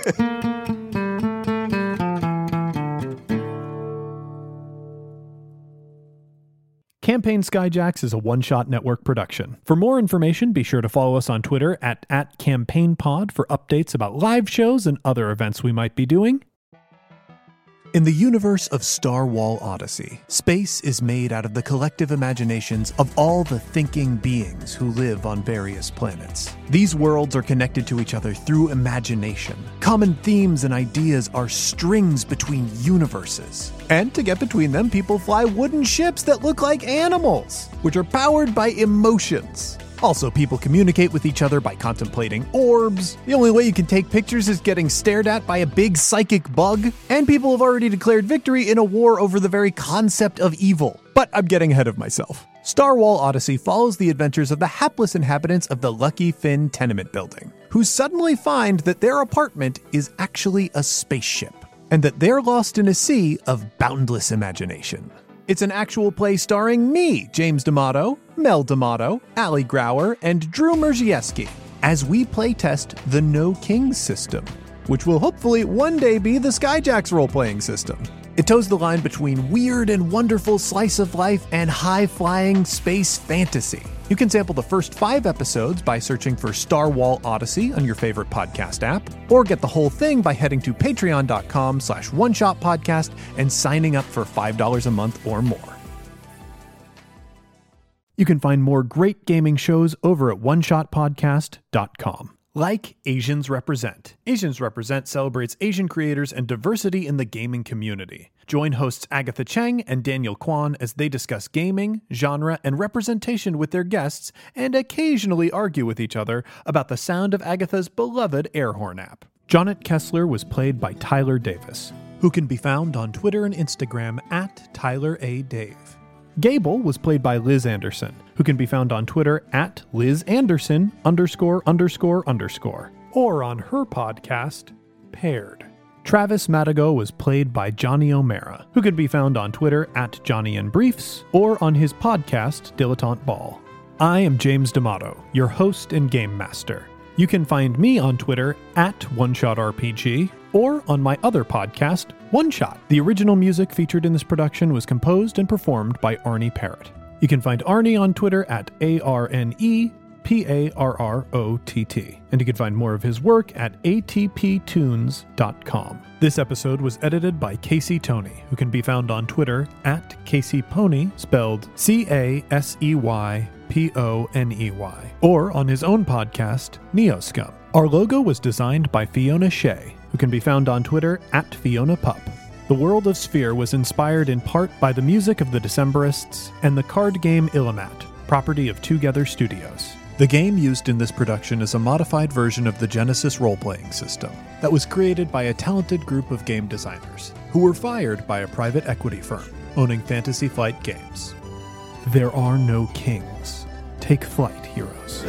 Campaign Skyjacks is a one-shot network production. For more information, be sure to follow us on Twitter at, at CampaignPod for updates about live shows and other events we might be doing. In the universe of Star Wall Odyssey, space is made out of the collective imaginations of all the thinking beings who live on various planets. These worlds are connected to each other through imagination. Common themes and ideas are strings between universes. And to get between them, people fly wooden ships that look like animals, which are powered by emotions. Also, people communicate with each other by contemplating orbs. The only way you can take pictures is getting stared at by a big psychic bug. And people have already declared victory in a war over the very concept of evil. But I'm getting ahead of myself. Star Wall Odyssey follows the adventures of the hapless inhabitants of the Lucky Finn tenement building, who suddenly find that their apartment is actually a spaceship, and that they're lost in a sea of boundless imagination. It's an actual play starring me, James D'Amato, Mel D'Amato, Ali Grauer, and Drew Merzieski, as we playtest the No Kings system, which will hopefully one day be the Skyjacks role-playing system. It toes the line between weird and wonderful slice of life and high-flying space fantasy. You can sample the first five episodes by searching for Star Wall Odyssey on your favorite podcast app, or get the whole thing by heading to patreon.com slash one shot podcast and signing up for five dollars a month or more. You can find more great gaming shows over at one shot podcast dot com. Like Asians Represent. Asians Represent celebrates Asian creators and diversity in the gaming community. Join hosts Agatha Cheng and Daniel Kwan as they discuss gaming, genre, and representation with their guests, and occasionally argue with each other about the sound of Agatha's beloved air horn app. Jonnet Kessler was played by Tyler Davis, who can be found on Twitter and Instagram at Tyler A. Dave. Gable was played by Liz Anderson, who can be found on Twitter at Liz Anderson underscore underscore underscore, or on her podcast, Paired. Travis Madigo was played by Johnny O'Mara, who can be found on Twitter at Johnny and Briefs, or on his podcast, Dilettante Ball. I am James D'Amato, your host and game master. You can find me on Twitter at OneShotRPG, or on my other podcast, One Shot. The original music featured in this production was composed and performed by Arnie Parrott. You can find Arnie on Twitter at A R N E P A R R O T T, and you can find more of his work at A T P tunes dot com. This episode was edited by Casey Tony, who can be found on Twitter at Casey Pony, spelled C A S E Y P O N E Y, or on his own podcast, Neoscum. Our logo was designed by Fiona Shea, who can be found on Twitter at Fiona Pup. The world of Sphere was inspired in part by the music of the Decemberists and the card game Illimat, property of Together Studios. The game used in this production is a modified version of the Genesis role-playing system that was created by a talented group of game designers who were fired by a private equity firm owning Fantasy Flight Games. There are no kings. Take flight, heroes.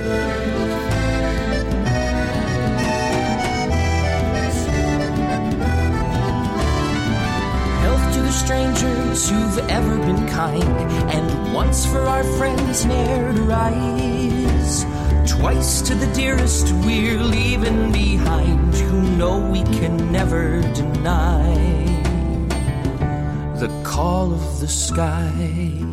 Strangers who've ever been kind, and once for our friends ne'er to rise, twice to the dearest we're leaving behind, who know we can never deny the call of the sky.